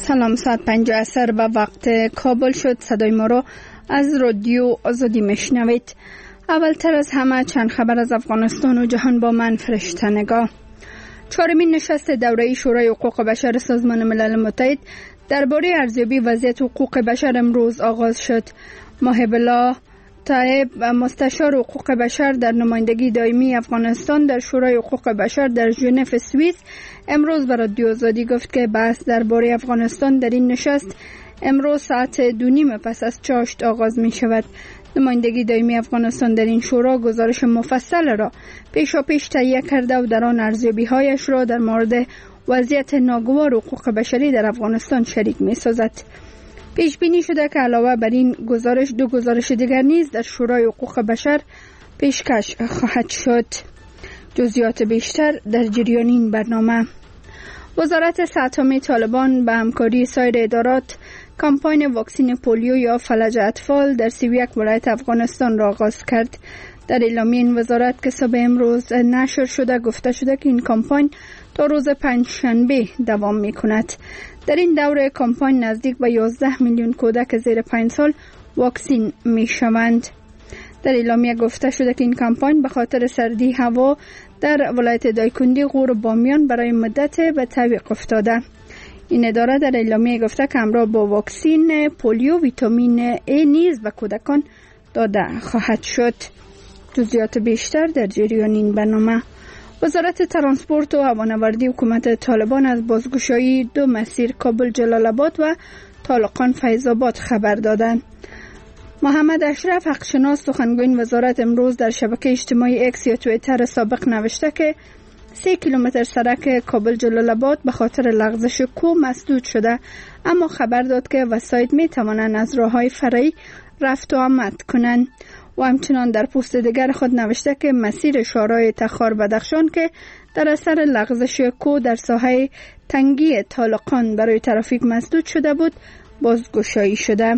سلام، ساعت 5 عصر به وقت کابل شد. صدای ما را از رادیو آزادی میشنوید. اولتر از همه چند خبر از افغانستان و جهان با من فرشته نگاه. چهارمین نشست دوره شورای حقوق بشر سازمان ملل متحد درباره ارزیابی وضعیت حقوق بشر امروز آغاز شد. محب الله طایب مستشار حقوق بشر در نمایندگی دائمی افغانستان در شورای حقوق بشر در ژنو سوئیس امروز به رادیو آزادی گفت که بحث درباره افغانستان در این نشست امروز ساعت 2:30 پس از چاشت آغاز می شود. نمایندگی دائمی افغانستان در این شورا گزارش مفصل را پیشاپیش تهیه کرده و در آن ارزیابی‌هایش را در مورد وضعیت ناگوار حقوق بشری در افغانستان شریک می سازد. پیش بینی شده که علاوه بر این گزارش دو گزارش دیگر نیز در شورای حقوق بشر پیشکش خواهد شد. جزئیات بیشتر در جریان این برنامه. وزارت صحت طالبان به همکاری سایر ادارات کمپاین واکسن پولیو یا فلج اطفال در 31 ولایت افغانستان را آغاز کرد. در اعلامیه این وزارت که صبح امروز نشر شده گفته شده که این کمپاین تا روز پنجشنبه دوام می کند. در این دوره کمپاین نزدیک به 11 میلیون کودک زیر 5 سال واکسین می شوند. در اعلامیه گفته شده که این کمپاین به خاطر سردی هوا در ولایت دایکندی غور بامیان برای مدت به تعویق افتاده. این اداره در اعلامیه گفته که همراه با واکسین پولیو ویتامین A نیز به کودکان داده خواهد شد. جزئیات بیشتر در جریان این برنامه. وزارت ترانسپورت و هوانوردی حکومت طالبان از بازگشایی 2 مسیر کابل جلال آباد و طالقان فیض آباد خبر دادند. محمد اشرف حقشناس سخنگوی وزارت امروز در شبکه اجتماعی اکس یا توییتر سابق نوشته که 3 کیلومتر سرک کابل جلال آباد به خاطر لغزش کوه مسدود شده، اما خبر داد که وسایط می توانند از راههای فرعی رفت و آمد کنند. و همچنان در پست دیگر خود نوشته که مسیر شارع تخار بدخشان که در اثر لغزش کوه در ساحه تنگی طالقان برای ترافیک مسدود شده بود بازگشایی شده.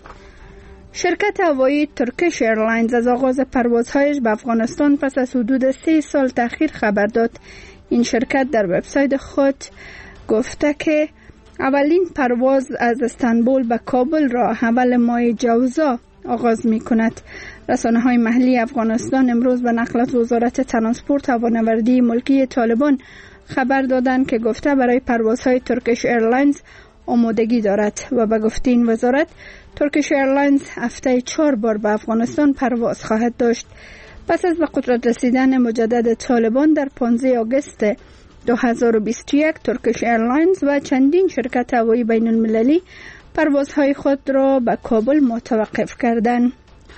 شرکت هوایی ترکیش ایرلاینز از آغاز پروازهایش به افغانستان پس از حدود 3 سال تأخیر خبر داد. این شرکت در وبسایت خود گفته که اولین پرواز از استانبول به کابل را اول ماه جوزا آغاز می کند. رسانه های محلی افغانستان امروز به نقل از وزارت ترانسپورت هوانوردی ملکی طالبان خبر دادند که گفته برای پروازهای ترکیش ایرلاینز آمادگی دارد و به گفته این وزارت ترکیش ایرلاینز هفته 4 بار به افغانستان پرواز خواهد داشت. پس از به قدرت رسیدن مجدد طالبان در 15 آگوست 2021 ترکیش ایرلاینز و چندین شرکت هوایی بین المللی پروازهای خود را به کابل متوقف کردند.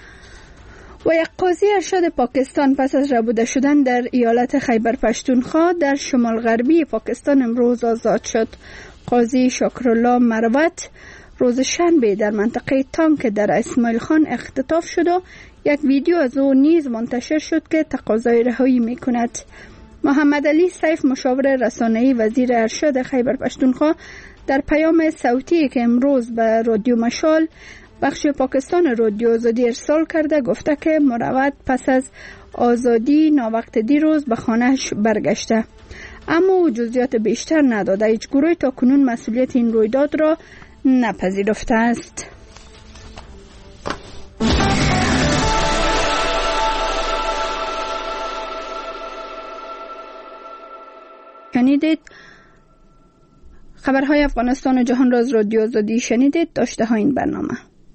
و یک قاضی ارشد پاکستان پس از ربوده شدن در ایالت خیبر پشتونخوا در شمال غربی پاکستان امروز آزاد شد. قاضی شکرالله مروت روز شنبه در منطقه تانک در اسماعیل خان اختطاف شد و یک ویدیو از او نیز منتشر شد که تقاضای رهایی می کند. محمد علی سیف مشاور رسانه‌ای وزیر ارشد خیبر پشتونخوا در پیام صوتی که امروز به رادیو مشال بخش پاکستان رادیو آزادی ارسال کرده گفته که مروت پس از آزادی ناوقت دیروز به خانهش برگشته، اما او جزئیات بیشتر نداده. هیچ گروهی تا کنون مسئولیت این رویداد را نپذیرفته است. شنیدید خبرهای افغانستان و جهان را از رادیو آزادی شنیدید. داشته ها این برنامه.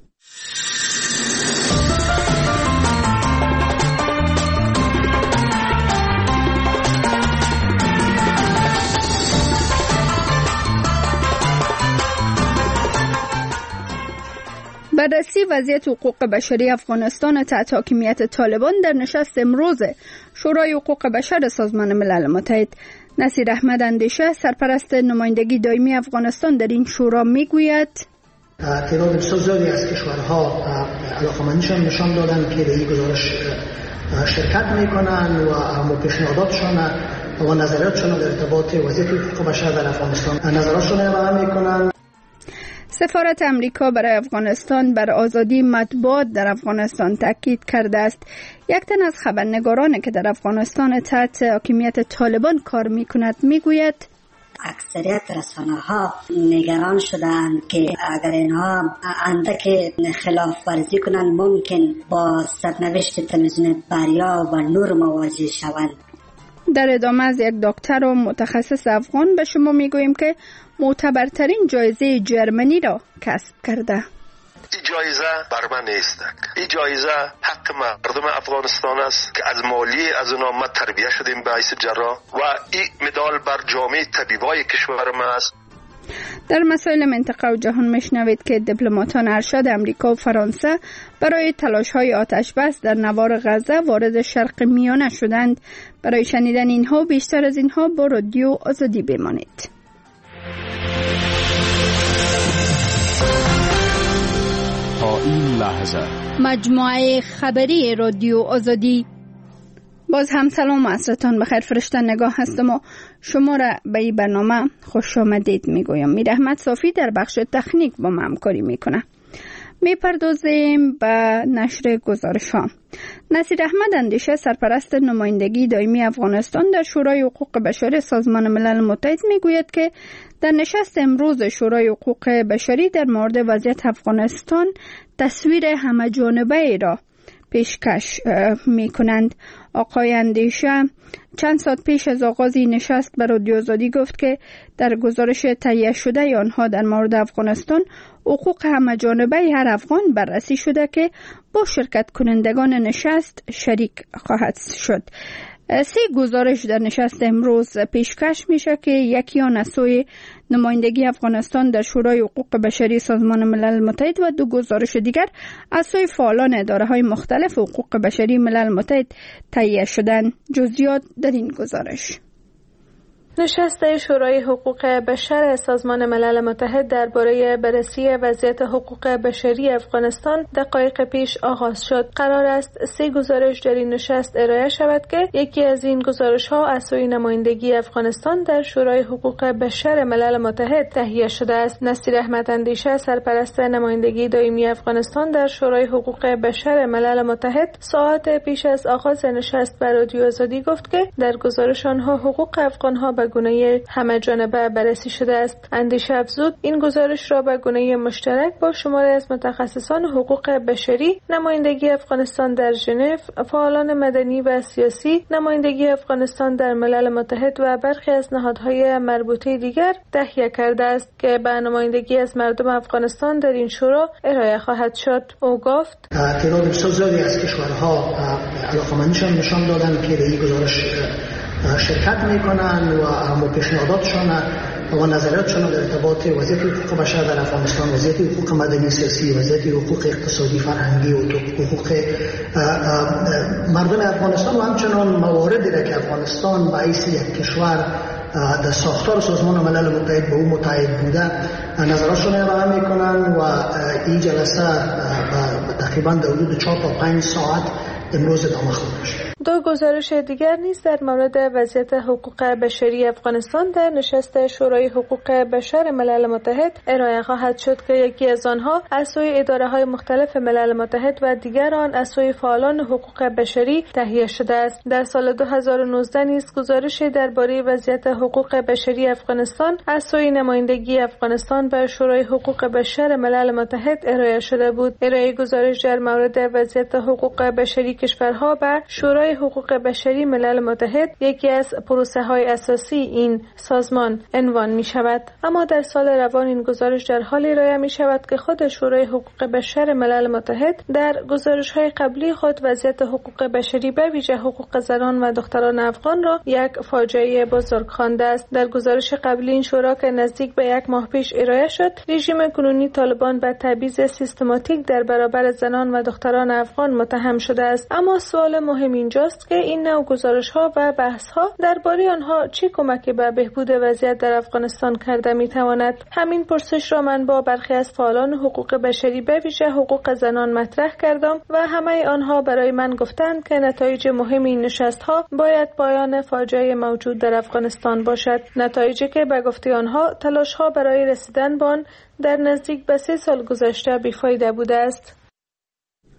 بررسی وضعیت حقوق بشری افغانستان تحت حاکمیت طالبان در نشست امروز شورای حقوق بشر سازمان ملل متحد. نصیر احمد اندیشه سرپرست نمایندگی دائمی افغانستان در این شورا میگوید تعداد بسیار زیادی از کشورها علاقه‌مندیشان نشان دادند که به این گزارش شرکت میکنند و پیشنهاداتشان و نظریاتشان در ارتباط وضعیت حقوق بشر در افغانستان نظراتشان ارائه میکنند. سفارت امریکا برای افغانستان بر آزادی مطبوعات در افغانستان تاکید کرده است. یک تن از خبرنگارانی که در افغانستان تحت حاکمیت طالبان کار میکند میگوید اکثریت رسانه‌ها نگران شدند که اگر اینها اندک خلاف ورزی کنند ممکن با سرنوشت تلویزیون بریا و نور مواجه شوند. در ادامه از یک دکتر و متخصص افغان به شما میگوییم که معتبرترین جایزه جرمنی را کسب کرده. این جایزه بر من نیست. این جایزه حق مردم افغانستان است که از مالی از اونا ما تربیه شدیم به حیث جراح و این مدال بر جامعه طبیبای کشور ما است. در مسائل منطقه و جهان میشنوید که دیپلماتان ارشد امریکا و فرانسه برای تلاش‌های آتش‌بس در نوار غزه وارد شرق میانه شدند. برای شنیدن اینها بیشتر از اینها با رادیو آزادی بمانید. تا این لحظه مجموعه خبری رادیو آزادی. باز هم سلام و عصرتان بخیر. فرشته نگاه هستم و شما را به این برنامه خوش آمدید میگویم. میر احمد صافی در بخش تکنیک با من همکاری میکنه. میپردازیم به نشر گزارش ها. نصیر احمد اندیشه سرپرست نمایندگی دائمی افغانستان در شورای حقوق بشر سازمان ملل متحد میگوید که در نشست امروز شورای حقوق بشری در مورد وضعیت افغانستان تصویر همه جانبه ای را پیشکش می کنند. آقای اندیشه چند ساعت پیش از آغاز این نشست به رادیو آزادی گفت که در گزارش تهیه شده آنها در مورد افغانستان حقوق همه جانبه هر افغان بررسی شده که با شرکت کنندگان نشست شریک خواهد شد. 3 گزارش در نشست امروز پیشکش میشه که یکی آن از سوی نمایندگی افغانستان در شورای حقوق بشری سازمان ملل متحد و 2 گزارش دیگر از سوی فعالان اداره‌های مختلف حقوق بشری ملل متحد تهیه شدند. جزئیات در این گزارش. نشست شورای حقوق بشر سازمان ملل متحد درباره بررسی وضعیت حقوق بشری افغانستان دقایق پیش آغاز شد. قرار است 3 گزارش در این نشست ارائه شود که یکی از این گزارش‌ها از سوی نمایندگی افغانستان در شورای حقوق بشر ملل متحد تهیه شده است. نصیر احمد اندیشه سرپرست نمایندگی دائمی افغانستان در شورای حقوق بشر ملل متحد ساعت پیش از آغاز نشست به رادیو آزادی گفت که در گزارش آنها حقوق افغان‌ها به گونه همه جانبه بررسی شده است. اندیشه افزود این گزارش را به گونه مشترک با شماری از متخصصان حقوق بشری، نمایندگی افغانستان در ژنو، فعالان مدنی و سیاسی، نمایندگی افغانستان در ملل متحد و برخی از نهادهای مربوطه دیگر تهیه کرده است که به نمایندگی از مردم افغانستان در این شورا ارائه خواهد شد. او گفت تعداد بسیار زیادی از کشورها علاقه‌مندیشان نشان دادند که به این گزارش شرکت میکنن و پیشنهاداتشون و نظریاتشون در ارتباط وضعیت حقوق بشر در افغانستان، وضعیت حقوق مدنی سیاسی، وضعیت حقوق اقتصادی فرهنگی و حقوق مردم افغانستان و همچنان مواردی را که افغانستان به حیث یک کشور در ساختار سازمان ملل متحد به او متحد بوده نظراتشون ارائه میکنن و این جلسه تقریبا در حدود 4 تا 5 ساعت امروز ادامه خواهد داشت. 2 گزارش دیگر نیز در مورد وضعیت حقوق بشری افغانستان در نشست شورای حقوق بشر ملل متحد ارائه خواهد شد که یکی از آنها از سوی اداره‌های مختلف ملل متحد و دیگر آن از سوی فعالان حقوق بشری تهیه شده است. در سال 2019 نیز گزارشی درباره وضعیت حقوق بشری افغانستان از سوی نمایندگی افغانستان به شورای حقوق بشر ملل متحد ارائه شده بود. ارائه گزارش در مورد وضعیت حقوق بشری کشورها به شورای حقوق بشری ملل متحد یکی از پروسه‌های اساسی این سازمان عنوان می شود. اما در سال روان این گزارش در حال ارائه می شود که خود شورای حقوق بشر ملل متحد در گزارش‌های قبلی خود وضعیت حقوق بشری به ویژه حقوق زنان و دختران افغان را یک فاجعه بزرگ خوانده است. در گزارش قبلی این شورا که نزدیک به 1 ماه پیش ارائه شد، رژیم کنونی طالبان به تبعیض سیستماتیک در برابر زنان و دختران افغان متهم شده است. اما سوال مهم اینجاست که این نوع گزارش‌ها و بحث‌ها درباره آنها چه کمکی به بهبود وضعیت در افغانستان کرده می‌تواند؟ همین پرسش را من با برخی از فعالان حقوق بشری به ویژه حقوق زنان مطرح کردم و همه آنها برای من گفتند که نتایج مهم این نشست‌ها باید پایان فاجعه موجود در افغانستان باشد. نتایجی که به گفته آنها تلاش‌ها برای رسیدن به آن در نزدیک به 3 سال گذشته بی‌فایده بوده است.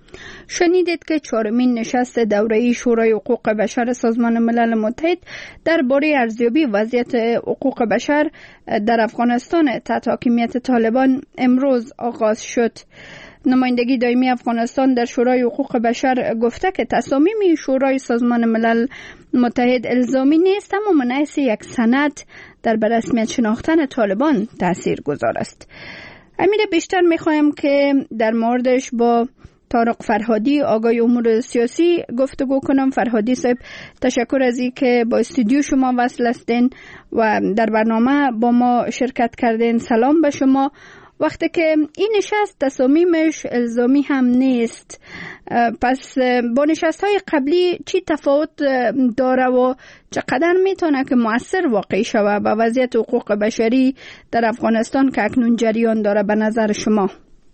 شنیدید که 4مین نشست دوره شورای حقوق بشر سازمان ملل متحد درباره ارزیابی وضعیت حقوق بشر در افغانستان تحت حاکمیت طالبان امروز آغاز شد. نمایندگی دائمی افغانستان در شورای حقوق بشر گفته که تصامیم شورای سازمان ملل متحد الزامی نیست، اما من حیث یک سند در به رسمیت شناختن طالبان تأثیر گذار است. امیر بیشتر میخوایم که در موردش با طارق فرهادی آقای امور سیاسی گفتگو کنم. فرهادی صاحب، تشکر از این که با استودیو شما وصل هستین و در برنامه با ما شرکت کردین. سلام به شما. وقتی که این نشست تصامیمش الزامی هم نیست، پس با نشست‌های قبلی چی تفاوت داره و چقدر میتونه که مؤثر واقع شود به وضعیت حقوق بشری در افغانستان که اکنون جریان داره به نظر شما؟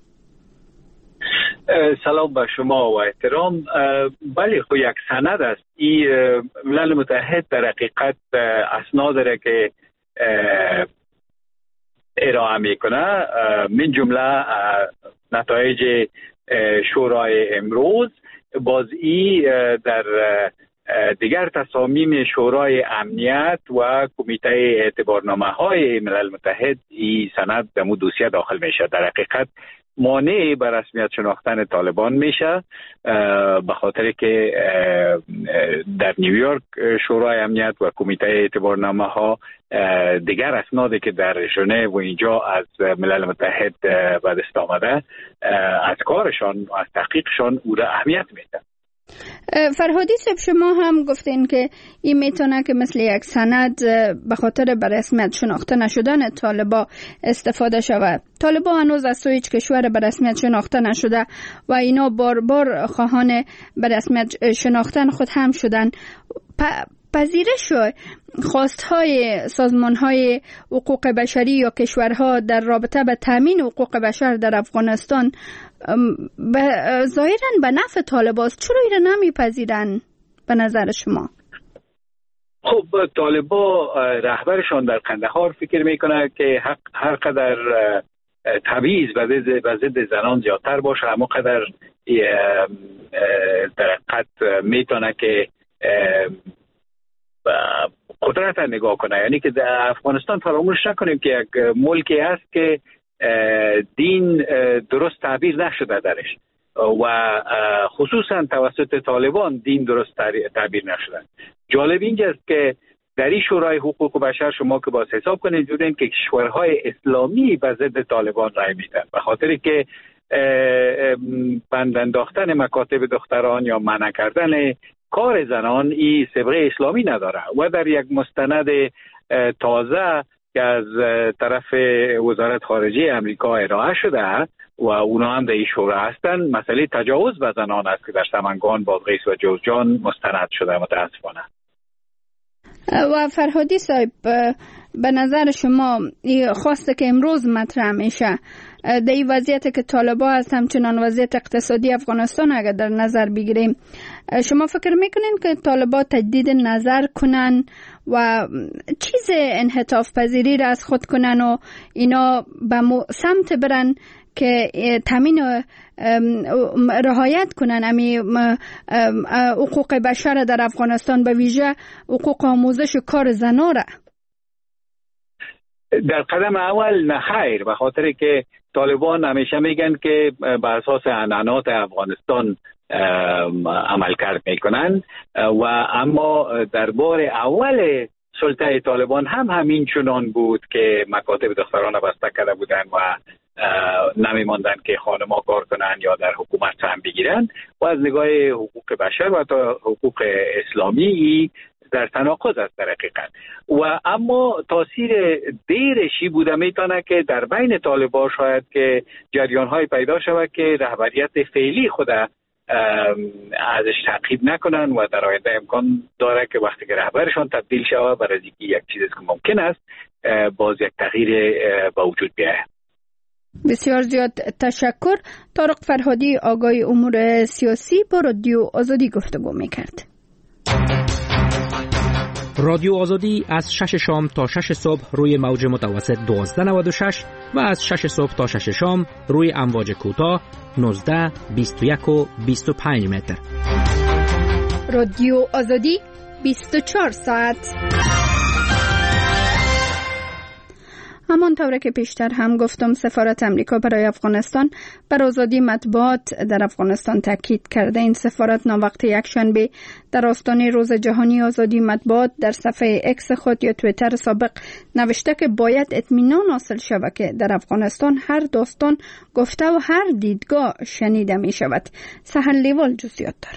سلام به شما و احترام. بله، خب یک سند است. این ملل متحد در حقیقت اسناد داره که ارائه میکنه، من جمله نتایج شورای امروز، بازی در دیگر تصامیم شورای امنیت و کمیته اعتبارنامه های ملل متحد. این سند در دوسیه داخل میشه. در حقیقت مانع به رسمیت شناختن طالبان میشه، به خاطر که در نیویورک شورای امنیت و کمیته اعتبارنامه ها دیگر اسنادی که در ژنو و اینجا از ملل متحد به دست آمده از کارشان و از تحقیقشان او را اهمیت میده. فرهادی صاحب، شما هم گفتین که این میتونه که مثل یک سند به خاطر به رسمیت شناخته نشدن طالبان استفاده شود. طالبان هنوز از هیچ کشور به رسمیت شناخته نشده و اینا بار بار خواهان به رسمیت شناختن خود هم شدن. پذیرش خواستهای سازمانهای حقوق بشری یا کشورها در رابطه به تامین حقوق بشر در افغانستان ظاهراً به نفع طالبان است، چرا این را نمیپذیرن به نظر شما؟ خب طالبان رهبرشان در قندهار فکر میکنه که هر قدر تبعیض و ضد زنان زیادتر باشه، اما قدر در حقیقت میتونه که قدرت نگاه کنه. یعنی که در افغانستان فراموش نکنیم که یک ملکی است که دین درست تعبیر نشده درش و خصوصا توسط طالبان دین درست تعبیر نشده. جالب اینجاست که در این شورای حقوق بشر شما که باز حساب کنید دیدین که کشورهای اسلامی به ضد طالبان رای میدن، به خاطر که بند انداختن مکاتب دختران یا منع کردن کار زنان این سابقه اسلامی نداره. و در یک مستند تازه که از طرف وزارت خارجه امریکا ارائه شده و اونا هم در این شورا هستن، مسئله تجاوز به زنان است که در سمنگان، بادغیس و جوزجان مستند شده متاسفانه. و فرهادی صاحب، به نظر شما خواسته که امروز مطرح میشه در این وضعیت که طالبان هست، همچنان وضعیت اقتصادی افغانستان اگر در نظر بگیریم، شما فکر میکنین که طالبان تجدید نظر کنن و چیز انحطاف پذیری را از خود کنن و اینا به سمت برن که تامین رعایت کنن حقوق بشر در افغانستان، به ویژه حقوق آموزش کار زنان را؟ در قدم اول نه خیر، به خاطر که طالبان همیشه میگن که بر اساس عنعنات افغانستان عمل کرد میکنن و اما در بار اول سلطه طالبان هم همین چنان بود که مکاتب دختران بسته کرده بودن و نمیماندن که خانم‌ها کار کنن یا در حکومت سهم بگیرن و از نگاه حقوق بشر و تا حقوق اسلامی در تناقض است در حقیقت. و اما تاثیر دیرشی بوده میتونه که در بین طالبان شاید که جریان‌های پیدا شود که رهبریت فعلی خود ازش تعقیب نکنن و در آینده امکان داره که وقتی که رهبرشان تبدیل شود برای اینکه یک چیزی که ممکن است باز یک تغییر به وجود بیاید. بسیار زیاد تشکر. طارق فرهادی آقای امور سیاسی با رادیو آزادی گفتگو میکرد. رادیو آزادی از 6 شام تا 6 صبح روی موج متوسط 1296 و از 6 صبح تا 6 شام روی امواج کوتاه 19، 21 و 25 متر. رادیو آزادی 24 ساعت. همانطور که پیشتر هم گفتم، سفارت امریکا برای افغانستان بر آزادی مطبوعات در افغانستان تاکید کرده. این سفارت ناوقت یکشنبه در آستانه روز جهانی آزادی مطبوعات در صفحه اکس خود یا توییتر سابق نوشته که باید اطمینان حاصل شود که در افغانستان هر داستان گفته و هر دیدگاه شنیده می شود. سحر لیوال جزئیات داره.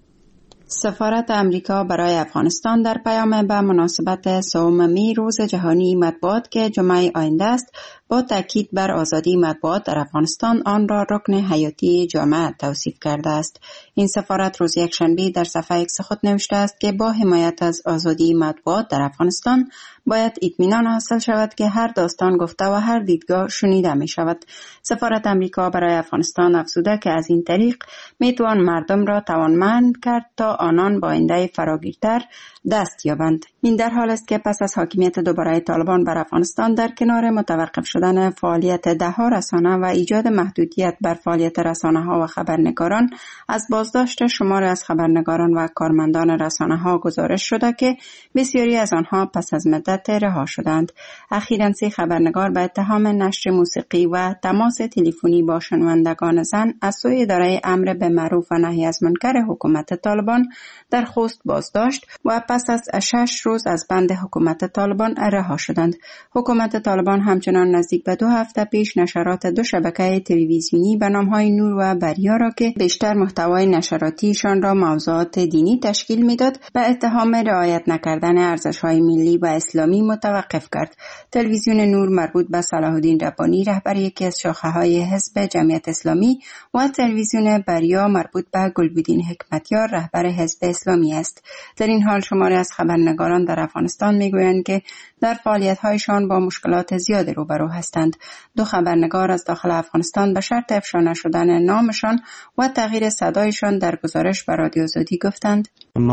سفارت امریکا برای افغانستان در پیام به مناسبت سوممی روز جهانی مطبوعات که جمعه آینده است، با تاکید بر آزادی مطبوعات در افغانستان آن را رکن حیاتی جامعه توصیف کرده است. این سفارت روز یکشنبه در صفحه اکس خود نوشته است که با حمایت از آزادی مطبوعات در افغانستان باید اطمینان حاصل شود که هر داستان گفته و هر دیدگاه شنیده می شود. سفارت امریکا برای افغانستان افزوده که از این طریق می توان مردم را توانمند کرد تا آنان با آینده فراگیرتر دست یابند. این در حال است که پس از حاکمیت دوباره طالبان بر افغانستان در کنار متوقف شدن فعالیت ده‌ها رسانه و ایجاد محدودیت بر فعالیت رسانه‌ها و خبرنگاران، از بازداشت شماری از خبرنگاران و کارمندان رسانه‌ها گزارش شده که بسیاری از آنها پس از مدت رها شدند. اخیراً 3 خبرنگار به اتهام نشر موسیقی و تماس تلفنی با شنوندگان زن از سوی اداره امر به معروف و نهی از منکر حکومت طالبان در خوست بازداشت و پس از 6 روز از بند حکومت طالبان رها شدند. حکومت طالبان همچنان نزدیک به 2 هفته پیش نشرات 2 شبکه تلویزیونی به نام‌های نور و بریا را که بیشتر محتوای نشراتیشان را موضوعات دینی تشکیل می‌داد، به اتهام رعایت نکردن ارزش‌های ملی و اسلامی متوقف کرد. تلویزیون نور مربوط به صلاح الدین ربانی رهبر یکی از شاخه‌های حزب جمعیت اسلامی و تلویزیون بریا مربوط به گلبدین حکمتیار رهبر حزب اسلامی است. در این حال شماری از خبرنگاران در افغانستان میگویند که در فعالیت‌هایشان با مشکلات زیاد روبرو هستند. 2 خبرنگار از داخل افغانستان به شرط افشا نشدن نامشان و تغییر صدایشان در گزارش به رادیو آزادی گفتند: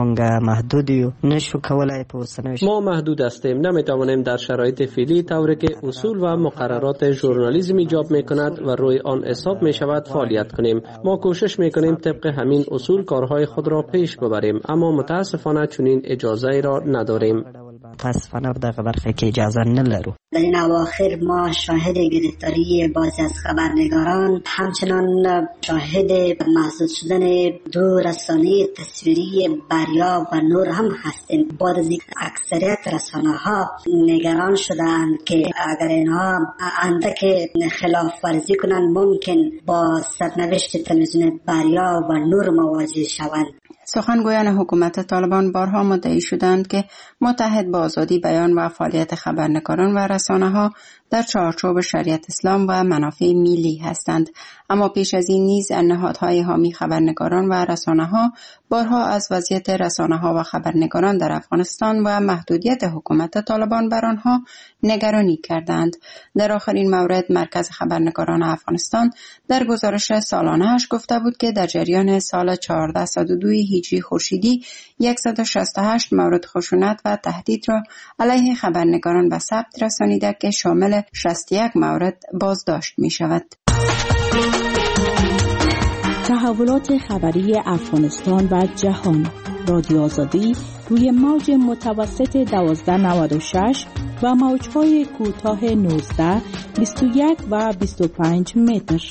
ما محدود هستیم، نمیتوانیم در شرایط فعلی طوری که اصول و مقررات ژورنالیسم ایجاب میکند و روی آن حساب میشود فعالیت کنیم. ما کوشش میکنیم طبق همین اصول کارهای خود را پیش ببریم، اما متاسفانه چنین اجازه را نداریم. در این اواخر ما شاهد گرفتاری بعضی از خبرنگاران، همچنان شاهد محدود شدن 2 رسانه تصویری بریا و نور هم هستیم. بعد از اکثریت رسانه ها نگران شدند که اگر اینها اندک خلاف ورزی کنند ممکن با سرنوشت تلویزیون بریا و نور مواجه شوند. سخنگویان حکومت طالبان بارها مدعی شدند که متحد با آزادی بیان و فعالیت خبرنگاران و رسانه‌ها در چارچوب شریعت اسلام و منافع ملی هستند. اما پیش از این نیز نهادهای حامی خبرنگاران و رسانه‌ها بارها از وضعیت رسانه‌ها و خبرنگاران در افغانستان و محدودیت حکومت طالبان بر آنها نگرانی کردند. در آخرین مورد مرکز خبرنگاران افغانستان در گزارش سالانه‌اش گفته بود که در جریان سال 1402 هجری خورشیدی 168 مورد خشونت و تهدید را علیه خبرنگاران به ثبت رسانیده که شامل 61 مورد بازداشت می شود. تحولات خبری افغانستان و جهان. رادیو آزادی روی موج متوسط 1296 و موج‌های کوتاه 19، 21 و 25 متر.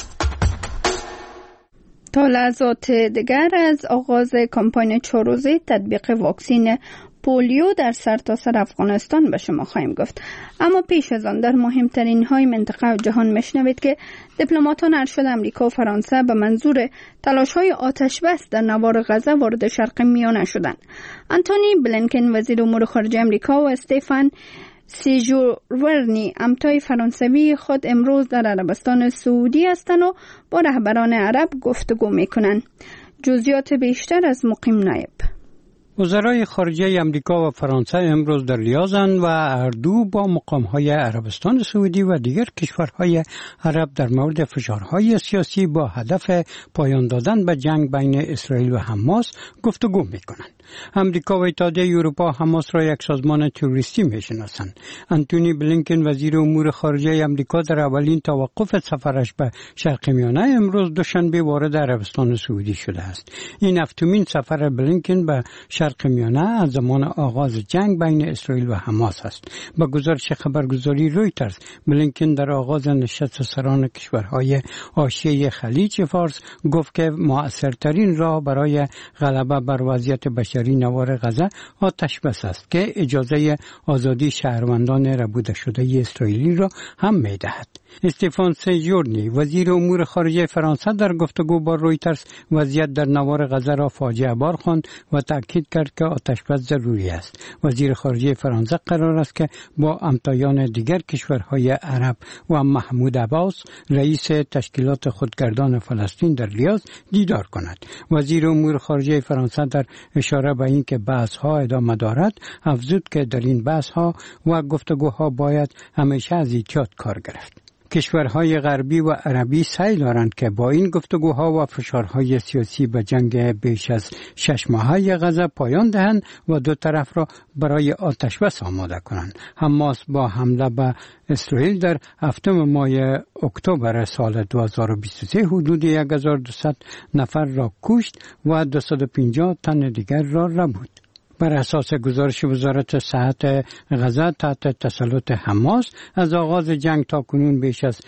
تا لحظات دیگر از آغاز کمپاین 4 روزه تطبیق واکسین پولیو در سرتاسر افغانستان به شما خواهیم گفت. اما پیش از آن در مهمترین های منطقه و جهان میشنوید که دیپلماتان ارشد امریکا و فرانسه به منظور تلاش‌های آتش‌بس در نوار غزه وارد شرق میانه شدند. آنتونی بلینکن وزیر امور خارجه امریکا و استفان سیجورورنی امتای فرانسوی خود امروز در عربستان سعودی هستند و با رهبران عرب گفتگو میکنند. جزئیات بیشتر از مقیم نایب. وزرای خارجه امریکا و فرانسه امروز در لیازند و هر دو با مقام‌های عربستان سعودی و دیگر کشورهای عرب در مورد فشارهای سیاسی با هدف پایان دادن به جنگ بین اسرائیل و حماس گفتگو می‌کنند. امریکا و اتحادیه اروپا حماس را یک سازمان تروریستی می‌شناسند. آنتونی بلینکن وزیر امور خارجه امریکا در اولین توقف سفرش به شرق میانه امروز دوشنبه وارد عربستان سعودی شده است. این هفتمین سفر بلینکن به شرق میانه از زمان آغاز جنگ بین اسرائیل و حماس است. با گزارش خبرگزاری رویترز، بلینکن در آغاز نشست سران کشورهای حاشیه خلیج فارس گفت که مؤثرترین راه برای غلبه بر وضعیت بشری نوار غزه آتش بس است که اجازه آزادی شهروندان ربوده شده اسرائیلی را هم می‌دهد. استفان سیجورنی وزیر امور خارجه فرانسه در گفتگو با رویترز وضعیت در نوار غزه را فاجعه بار خواند و تاکید کرد که آتشبس ضروری است. وزیر خارجه فرانسه قرار است که با همتایان دیگر کشورهای عرب و محمود عباس رئیس تشکیلات خودگردان فلسطین در ریاض دیدار کند. وزیر امور خارجه فرانسه در اشاره به اینکه بحث‌ها ادامه دارد افزود که در این بحث‌ها و گفتگوها باید همیشه از احتیاط کار گرفت. کشورهای غربی و عربی سعی دارند که با این گفتگوها و فشارهای سیاسی به جنگ بیش از 6 ماهه غزه پایان دهند و دو طرف را برای آتشبس آماده کنند. حماس با حمله به اسرائیل در 7 ماه اکتبر سال 2023 حدود 1200 نفر را کشت و 250 تن دیگر را ربود. بر اساس گزارش وزارت صحت غزه تحت تسلط حماس از آغاز جنگ تا کنون بیش از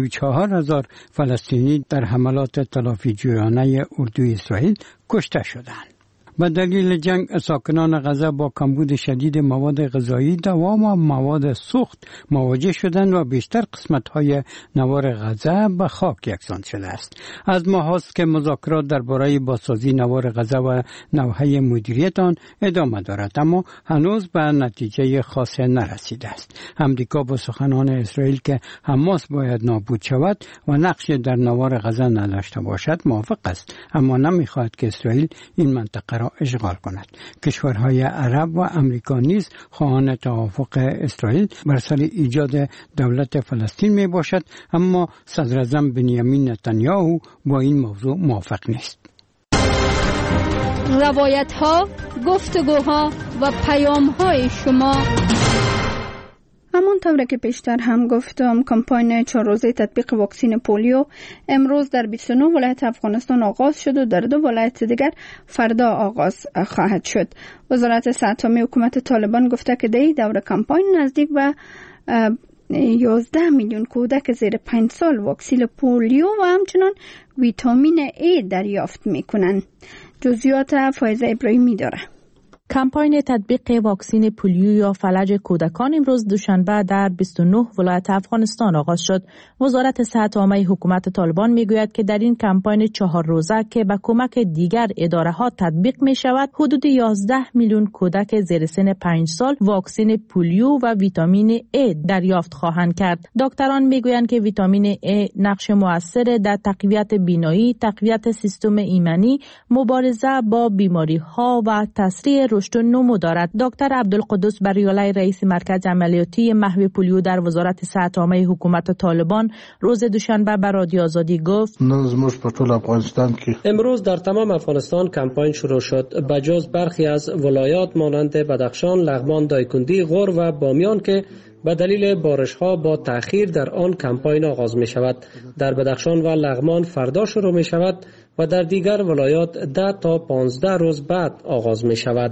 34,000 فلسطینی در حملات تلافی جویانه اردوی اسرائیل کشته شدند. به دلیل جنگ ساکنان غزه با کمبود شدید مواد غذایی، دوا و مواد سوخت مواجه شدند و بیشتر قسمت‌های نوار غزه به خاک یکسان شده است. از ماه است که مذاکرات درباره بازسازی نوار غزه و نوحه مدیریت آن ادامه دارد، اما هنوز به نتیجه خاصی نرسیده است. امریکا با سخنان اسرائیل که حماس باید نابود شود و نقش در نوار غزه نداشته باشد موافق است، اما نمی‌خواهد که اسرائیل این منطقه را اشغال کند. کشورهای عرب و امریکا نیز خواهان توافق اسرائیل بر سر ایجاد دولت فلسطین می باشد، اما صدر اعظم بنیامین نتانیاهو با این موضوع موافق نیست. روایت‌ها، گفتگوها و پیام‌های شما. همانطور که پیشتر هم گفتم، کمپاین 4 روزه تطبیق واکسن پولیو امروز در 29 ولایت افغانستان آغاز شد و در 2 ولایت دیگر فردا آغاز خواهد شد. وزارت صحت عامه حکومت طالبان گفته که در این دوره کمپاین نزدیک به 11 میلیون کودک زیر 5 سال واکسن پولیو و همچنان ویتامین A دریافت میکنند. جزئیات فایزه ابراهیمی داره. کمپاین تطبیق واکسن پولیو یا فلج کودکان امروز دوشنبه در 29 ولایت افغانستان آغاز شد. وزارت صحت عامه حکومت طالبان میگوید که در این کمپاین 4 روزه که به کمک دیگر اداره‌ها تطبیق می شود، حدود 11 میلیون کودک زیر سن 5 سال واکسن پولیو و ویتامین A دریافت خواهند کرد. دکتران میگویند که ویتامین A نقش مؤثر در تقویت بینایی، تقویت سیستم ایمنی، مبارزه با بیماری‌ها و تسریع رشد و نمو دارد. دکتر عبدالقدوس بریالای رئیس مرکز عملیاتی محو پولیو در وزارت صحت عامه حکومت طالبان روز دوشنبه به رادیو آزادی گفت: امروز در تمام افغانستان کمپاین شروع شد. بجز برخی از ولایات مانند بدخشان، لغمان، دایکندی، غور و بامیان که به دلیل بارش‌ها با تأخیر در آن کمپاین آغاز می شود. در بدخشان و لغمان فردا شروع می شود و در دیگر ولایات 10 تا 15 روز بعد آغاز می شود.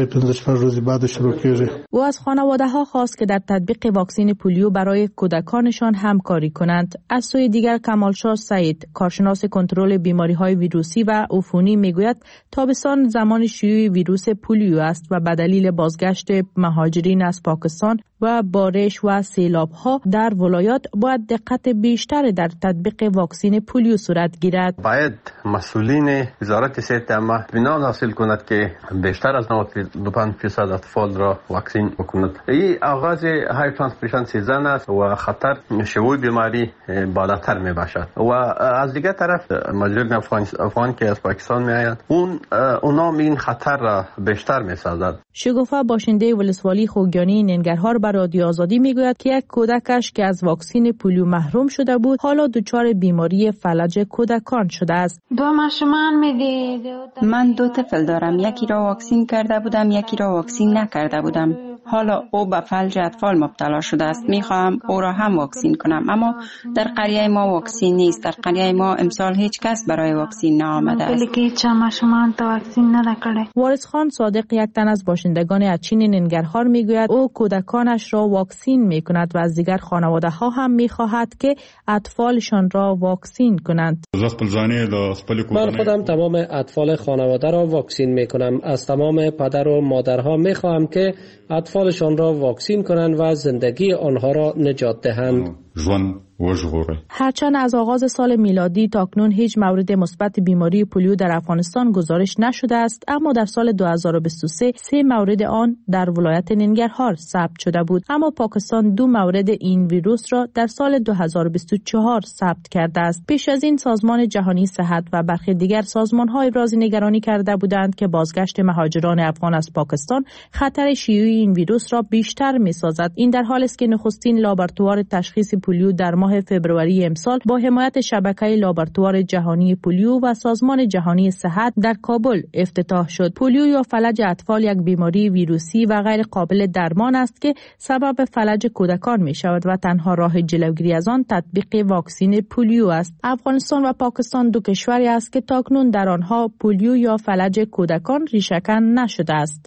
او از خانواده‌ها خواست که در تطبیق واکسن پولیو برای کودکانشان همکاری کنند. از سوی دیگر کمالشاه سعید، کارشناس کنترل بیماری‌های ویروسی و عفونی میگوید تابستان زمان شیوع ویروس پولیو است و به دلیل بازگشت مهاجرین از پاکستان و بارش و سیلاب‌ها در ولایات باید دقت بیشتر در تطبیق واکسن پولیو صورت گیرد. باید مسئولین وزارت صحت عامه اطمینان حاصل کند که بیشتر از 95% اطفال را واکسن بکند. این آغاز های ترانسمیشن سیزن است و خطر شیوع بیماری بالاتر می باشد و از دیگر طرف مهاجرین افغان که از پاکستان می آیند اونا این خطر را بیشتر می سازد. شگوفه باشنده ولسوالی خوگیانی ننگرهار به به رادیو آزادی میگوید که یک کودکش که از واکسن پولیو محروم شده بود حالا دچار بیماری فلج کودکان شده است. من 2 طفل دارم، یکی را واکسین کرده بودم، یکی را واکسین نکرده بودم. حالا او به فلج اطفال مبتلا شده است. میخواهم او را هم واکسین کنم، اما در قریه ما واکسین نیست. در قریه ما امسال هیچ کس برای واکسین نآمده است. وارث خان صادق یک تن از باشندگان اچین ننگرهار میگوید او کودکانش را واکسین میکند و از دیگر خانواده ها هم میخواهد که اطفالشان را واکسین کنند. من خودم تمام اطفال خانواده را واکسین میکنم. از تمام پدر و مادرها میخواهم که اطفالشان را واکسین کنند و زندگی آنها را نجات دهند. هرچند از آغاز سال میلادی تاکنون هیچ مورد مثبت بیماری پولیو در افغانستان گزارش نشده است، اما در سال 2023 3 مورد آن در ولایت ننگرهار ثبت شده بود. اما پاکستان 2 مورد این ویروس را در سال 2024 ثبت کرده است. پیش از این سازمان جهانی صحت و برخی دیگر سازمان‌ها ابراز نگرانی کرده بودند که بازگشت مهاجران افغان از پاکستان خطر شیوع این ویروس را بیشتر می‌سازد. این در حالی است که نخستین لابراتوار تشخیص پولیو در ماه فوریه امسال با حمایت شبکه لابراتوار جهانی پولیو و سازمان جهانی صحت در کابل افتتاح شد. پولیو یا فلج اطفال یک بیماری ویروسی و غیر قابل درمان است که سبب فلج کودکان می شود و تنها راه جلوگیری از آن تطبیق واکسن پولیو است. افغانستان و پاکستان 2 کشوری است که تاکنون در آنها پولیو یا فلج کودکان ریشه‌کن نشده است.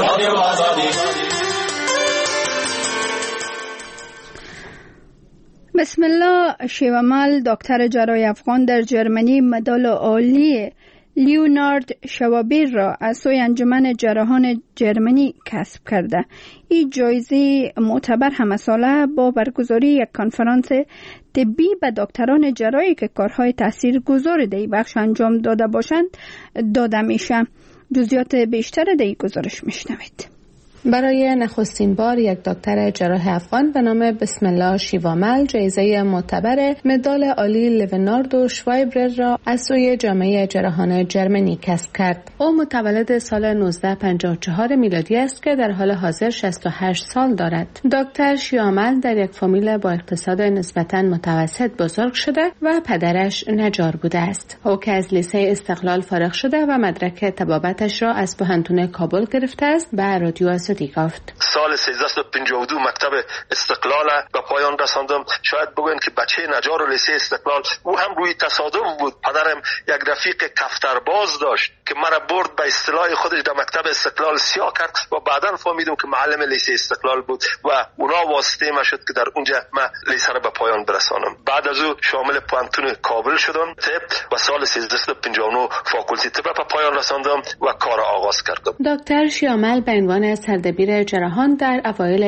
بسم الله شیوامل دکتر جراح افغان در جرمنی مدال عالی لیونارد شوابیر را از سوی انجمن جراحان جرمنی کسب کرده. این جایزه معتبر همساله با برگزاری یک کنفرانس طبی به دکتران جراحی که کارهای تاثیرگذار در این بخش انجام داده باشند داده میشه. جزئیات بیشتر در این گزارش میشنوید. برای نخستین بار یک دکتر جراح افغان به نام بسم الله شیوامل جایزه معتبر مدال عالی لیونارد شوایبرر را از سوی جامعه جراحان جرمنی کسب کرد. او متولد سال 1954 میلادی است که در حال حاضر 68 سال دارد. دکتر شیوامل در یک فامیل با اقتصاد نسبتاً متوسط بزرگ شده و پدرش نجار بوده است. او که از لیسه استقلال فارغ شده و مدرک طبابتش را از پوهنتون کابل گرفته است، به رادیو آزادی گفت. سال 1352 مکتب استقلال به پایان رساندم. شاید بگوین که بچه نجار و لیسه استقلال او هم روی تصادف بود. پدرم یک رفیق کفترباز داشت که مرا برد به اصطلاح خودش در مکتب استقلال سیاه کرد و بعداً فهمیدم که معلم لیسه استقلال بود و اونا واسطه ما شد که در اونجا من لیسه را به پایان برسانم. بعد از او شامل پوهنتون کابل شدم و سال 1359 فاکولته طب به پایان رساندم و کار آغاز کردم. دکتر شیوامل به عنوان سردبیر جراحان در اوایل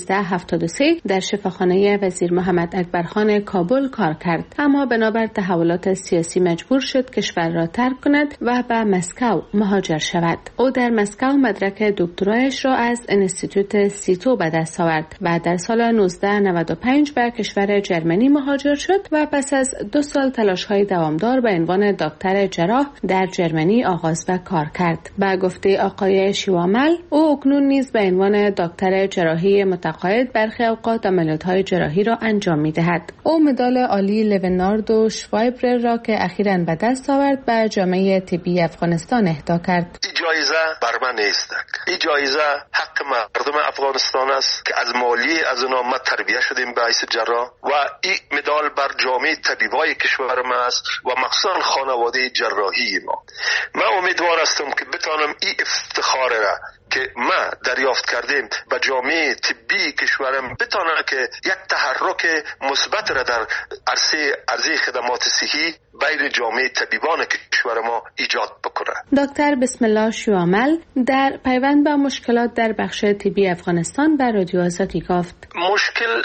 1373 در شفاخانه وزیر محمد اکبرخان کابل کار کرد، اما بنابر تحولات سیاسی مجبور شد کشور را ترک کند و به مسکو مهاجر شود. او در مسکو مدرک دکترایش را از انستیتوت سیتو به دست آورد و در سال 1995 به کشور جرمنی مهاجر شد و پس از 2 سال تلاش‌های دوامدار به عنوان دکتر جراح در جرمنی آغاز به کار کرد. به گفته آقای شیوامل، او اکنون نیز به عنوان دکتر جراحی متقاعد برخی اوقات عملیات‌های جراحی را انجام می‌دهد. او مدال عالی لیونارد شوایبرر را که اخیراً به دست آورد به جامعه طبی افغانستان اهدا کرد. این جایزه بر من نیست. این جایزه حق مردم افغانستان است که از مالی از اونا ما تربیت شدیم به حیث جراح و این مدال بر جامعه طبیبای کشور ما است و مخصوصاً خانواده جراحی ما. من امیدوار هستم که بتانم این افتخار را که ما دریافت کردیم به جامعه طبی کشورم بتونه که یک تحرک مثبت را در عرصه خدمات صحی بین جامعه طبیبان کشور ما ایجاد بکنه. دکتر بسم الله شیوامل در پیوند با مشکلات در بخش طبی افغانستان به رادیو آزادی گفت. مشکل نه در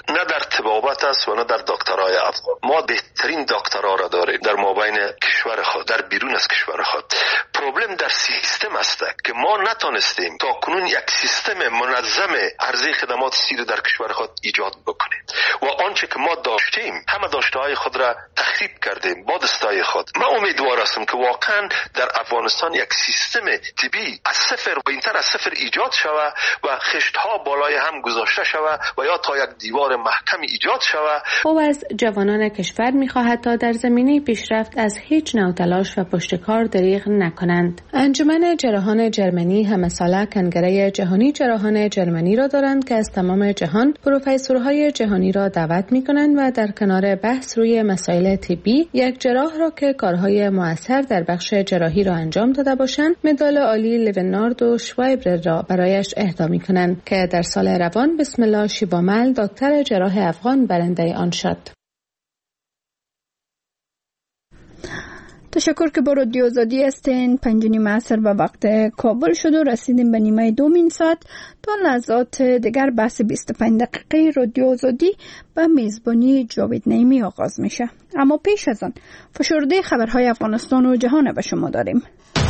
طبابت است و نه در دکترای افغان. ما بهترین دکترها را داریم در مابین کشور خود، در بیرون از کشور خود. پرابلم در سیستم است که ما نتونستیم تا کنون یک سیستم منظم عرضه خدمات سیر در کشور خود ایجاد بکنیم و آنچه که ما داشتیم همه داشته‌های خود را تخریب کردیم با دستای خود. من امیدوار هستم که واقعا در افغانستان یک سیستم طبی از صفر و اینتر از صفر ایجاد شود و خشت‌ها بالای هم گذاشته شود و یا تا یک دیوار محکم ایجاد شود. او از جوانان کشور می‌خواهد تا در زمینه پیشرفت از هیچ نوع تلاش و پشتکار دریغ نکنند. انجمن جراحان جرمنی همه ساله کنگره جهانی جراحان جرمنی را دارند که از تمام جهان پروفسورهای جهانی را دعوت می‌کنند و در کنار بحث روی مسائل طبی یک جراح را که کارهای مؤثر در بخش جراحی را انجام داده باشند مدال عالی لونارد و شوایبر را برایش اهدا می‌کنند که در سال روان بسم الله شیبامل دکتر جراح افغان برنده آن شد. تشکر که با رادیو آزادی هستین. 5:30 عصر به وقت کابل شد و رسیدیم به نیمه دومین ساعت. تا لحظات دیگر بحث 25 دقیقه رادیو آزادی به میزبانی جاوید نعیمی آغاز میشه. اما پیش از آن فشرده خبرهای افغانستان و جهان به شما داریم.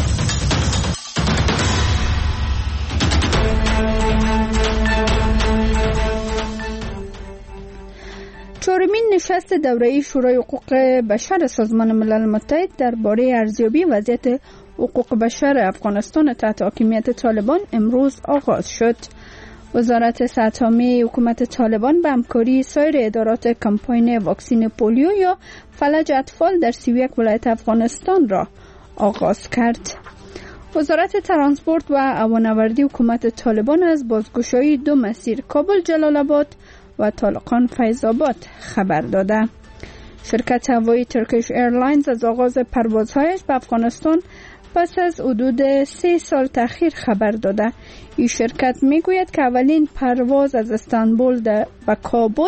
چهارمین نشست دوره‌ای شورای حقوق بشر سازمان ملل متحد درباره ارزیابی وضعیت حقوق بشر افغانستان تحت حاکمیت طالبان امروز آغاز شد. وزارت صحت عامه حکومت طالبان به همکاری سایر ادارات کمپاین واکسین پولیو یا فلج اطفال در 31 ولایت افغانستان را آغاز کرد. وزارت ترانسپورت و هوانوردی حکومت طالبان از بازگشایی 2 مسیر کابل جلال آباد و طالقان فیض آباد خبر داده. شرکت هوایی ترکیش ایرلاینز از آغاز پروازهایش به افغانستان پس از حدود 3 سال تأخیر خبر داده. این شرکت میگوید که اولین پرواز از استانبول به کابل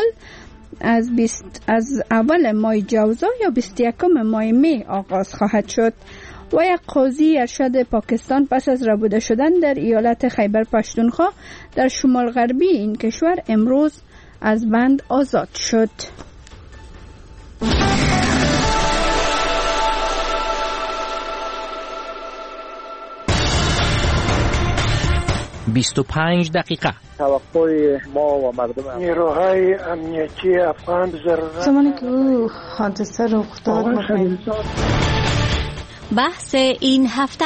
از اول ماه جوزا یا 21 ماه می آغاز خواهد شد. و یک قاضی ارشد پاکستان پس از ربوده شدن در ایالت خیبر پختونخوا در شمال غربی این کشور امروز از بند آزاد شد. «25 دقیقه». توقع ما و مردم نیروهای امنیتی افغان زمانی که او حادثه رخ داد بحث این هفته.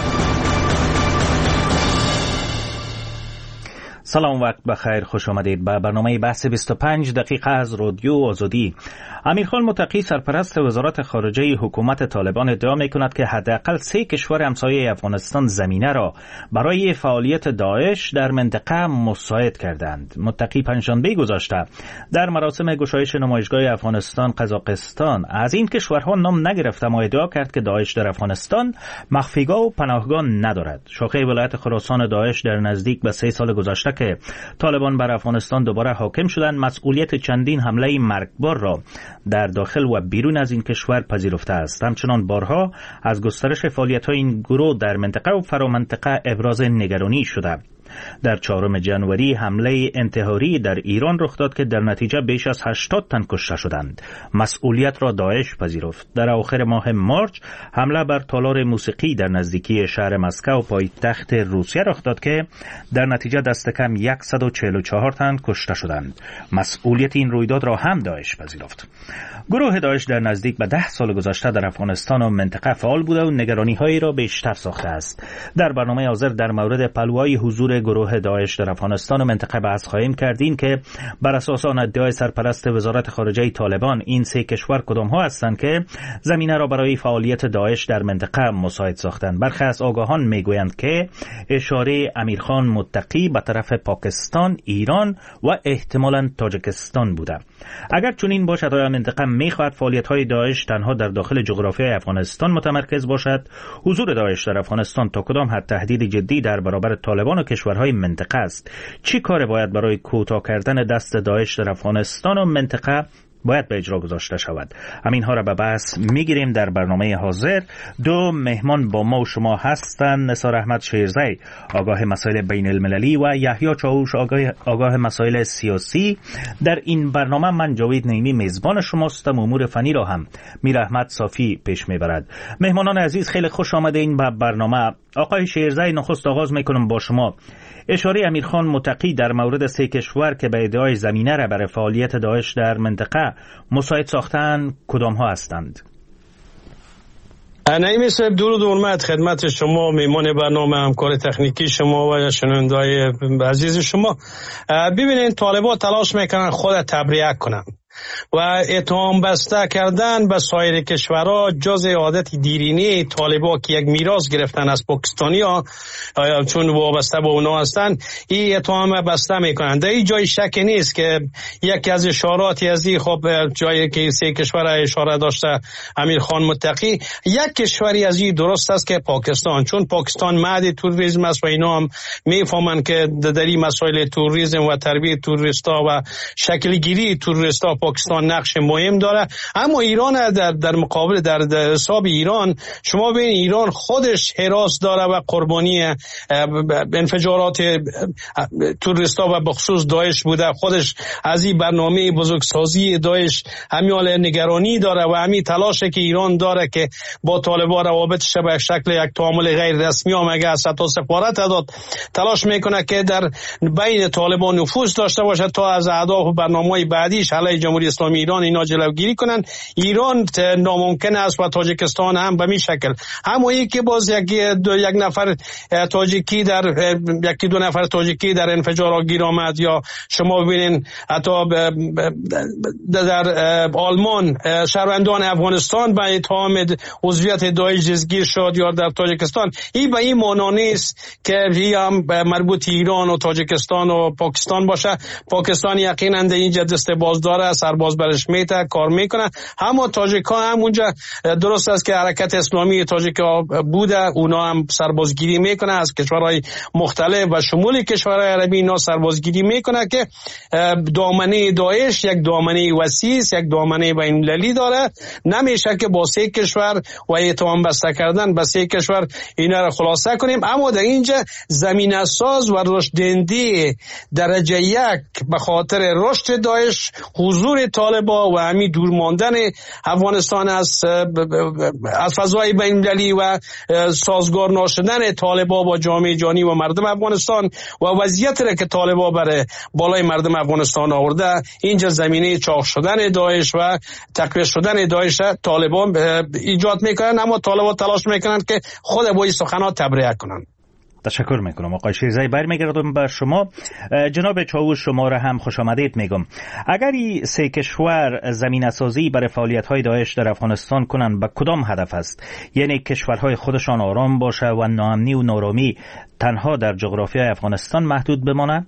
سلام، وقت بخیر، خوش آمدید به برنامه بحث 25 دقیقه از رادیو آزادی. امیرخان متقی سرپرست وزارت خارجه حکومت طالبان ادعا می‌کند که حداقل 3 کشور همسایه افغانستان زمینه را برای فعالیت داعش در منطقه مساعد کردند. متقی پنجشنبه گذشته در مراسم گشایش نمایشگاه افغانستان قزاقستان از این کشورها نام نگرفت، اما ادعا کرد که داعش در افغانستان مخفیگاه و پناهگاه ندارد. شاخه ولایت خراسان داعش در نزدیک به 3 سال گذشته که طالبان بر افغانستان دوباره حاکم شدند مسئولیت چندین حمله مرگبار را در داخل و بیرون از این کشور پذیرفته است. همچنان بارها از گسترش فعالیت‌های این گروه در منطقه و فرامنطقه ابراز نگرانی شده. در 4 جنوری حمله انتحاری در ایران رخ داد که در نتیجه بیش از 80 تن کشته شدند. مسئولیت را داعش پذیرفت. در اواخر ماه مارچ حمله بر تالار موسیقی در نزدیکی شهر مسکو پایتخت روسیه رخ داد که در نتیجه دست کم 144 تن کشته شدند. مسئولیت این رویداد را هم داعش پذیرفت. گروه داعش در نزدیک به 10 سال گذشته در افغانستان و منطقه فعال بوده و نگرانی‌هایی را بیشتر ساخته است. در برنامه حاضر در مورد پلوهای حضور گروه داعش در افغانستان و منطقه بحث خواهیم کردیم که بر اساس آن ادعای سرپرست وزارت خارجه طالبان این 3 کشور کدام‌ها هستند که زمینه را برای فعالیت داعش در منطقه مساعد ساختند. برخی از آگاهان میگویند که اشاره امیرخان متقی به طرف پاکستان، ایران و احتمالاً تاجیکستان بوده. اگر چنین باشد آیا منطقه میخواهد فعالیت‌های داعش تنها در داخل جغرافیای افغانستان متمرکز باشد؟ حضور داعش در افغانستان تا کدام حد تهدید جدی در برابر طالبان و کشورهای منطقه است؟ چی کار باید برای کوتاه کردن دست داعش در افغانستان و منطقه باید به اجرا گذاشته شود. همینها را به بحث میگیریم در برنامه حاضر. دو مهمان با ما و شما هستند: نثار احمد شیرزی، آگاه مسائل بین المللی، و یحیی چاوش، آگاه مسائل سیاسی. در این برنامه من جاوید نعیمی میزبان شماستم. امور فنی را هم میر احمد صافی پیش میبرد. مهمانان عزیز، خیلی خوش آمدین به برنامه. آقای شیرزی، نخست آغاز میکنم با شما. اشاره امیرخان متقی در مورد 3 کشور که به ادعای زمینه را برای فعالیت داعش در منطقه مساعد ساختند کدام ها هستند؟ نعیمی صاحب، درود و حرمت خدمت شما، میمان برنامه، همکار تکنیکی شما و شنونده‌های عزیز شما. ببینید، طالبان تلاش میکنن خود تبرئه کنن و اتهام بسته کردن به سایر کشورها جز عادت دیرینه طالبان که یک میراث گرفتن از پاکستانی‌ها، چون وابسته به اونا هستن، این اتهام بسته میکنن. در این جای شک نیست که یکی از اشاراتی از این، خب جایی که 3 کشور اشاره داشته امیرخان متقی، یک کشوری از این درست است که پاکستان، چون پاکستان معد توریسم است و اینا هم میفهمن که در این مسائل توریسم و تربیت توریستا و شکل گیری توریستا پاکستان نقش مهم داره. اما ایران در مقابل، در حساب ایران، شما ببین ایران خودش حراس داره و قربانی انفجارات توریستا و بخصوص داعش بوده. خودش از این برنامه بزرگسازی داعش همیال نگرانی داره و همی تلاشه که ایران داره که با طالبان روابطش به شکل یک تعامل غیر رسمی هم اگه از تا سفارت داد تلاش میکنه که در بین طالبان نفوذ داشته باشه تا از اهداف و برنامه‌های بعدیش علیه جمهوری اسلامی ایران اینا جلوگیری کنن. ایران ناممکن است و تاجیکستان هم به می شکل. اما این که باز یک نفر تاجیکی یکی دو نفر تاجیکی در انفجار گیر آمد، یا شما ببینین حتی در آلمان شهروندان افغانستان به اتهام عضویت داعش جزگیر شد، یا در تاجیکستان، این به این معنا نیست که این هم مربوط ایران و تاجیکستان و پاکستان باشه. پاکستان یقینا در اینجا دست باز داره، سرباز برش میته، کار میکنه. اما تاجیکان هم اونجا درست است که حرکت اسلامی تاجیکا بوده، اونا هم سربازگیری میکنه از کشورهای مختلف و شمول کشورهای عربی، اینا سربازگیری میکنه که دامنه داعش یک دامنه وسیع است، یک دامنه بین المللی داره. نمیشه که با 3 کشور و اتهام بسته کردن به 3 کشور اینا رو خلاصه کنیم. اما در اینجا زمینه ساز و رشد دهنده درجه 1 به خاطر رشد داعش، حضور طالبان و همین دور ماندن افغانستان از فضای بین المللی و سازگار نشدن طالبان با جامعه جهانی و مردم افغانستان و وضعیتی را که طالبان برای بالای مردم افغانستان آورده، اینجا زمینه چاق شدن داعش و تقویت شدن داعش طالبان ایجاد میکنن. اما طالبان تلاش میکنن که خود با این سخنات تبرئه کنن. تشکر میکنم آقای شیرزی. برمیگردم به شما. جناب چاوش، شما را هم خوش آمدید میگم. اگر این 3 کشور زمینه سازی برای فعالیت های داعش در افغانستان کنند، به کدام هدف است؟ یعنی کشورهای خودشان آرام باشه و ناامنی و نارامی تنها در جغرافیای افغانستان محدود بمانند؟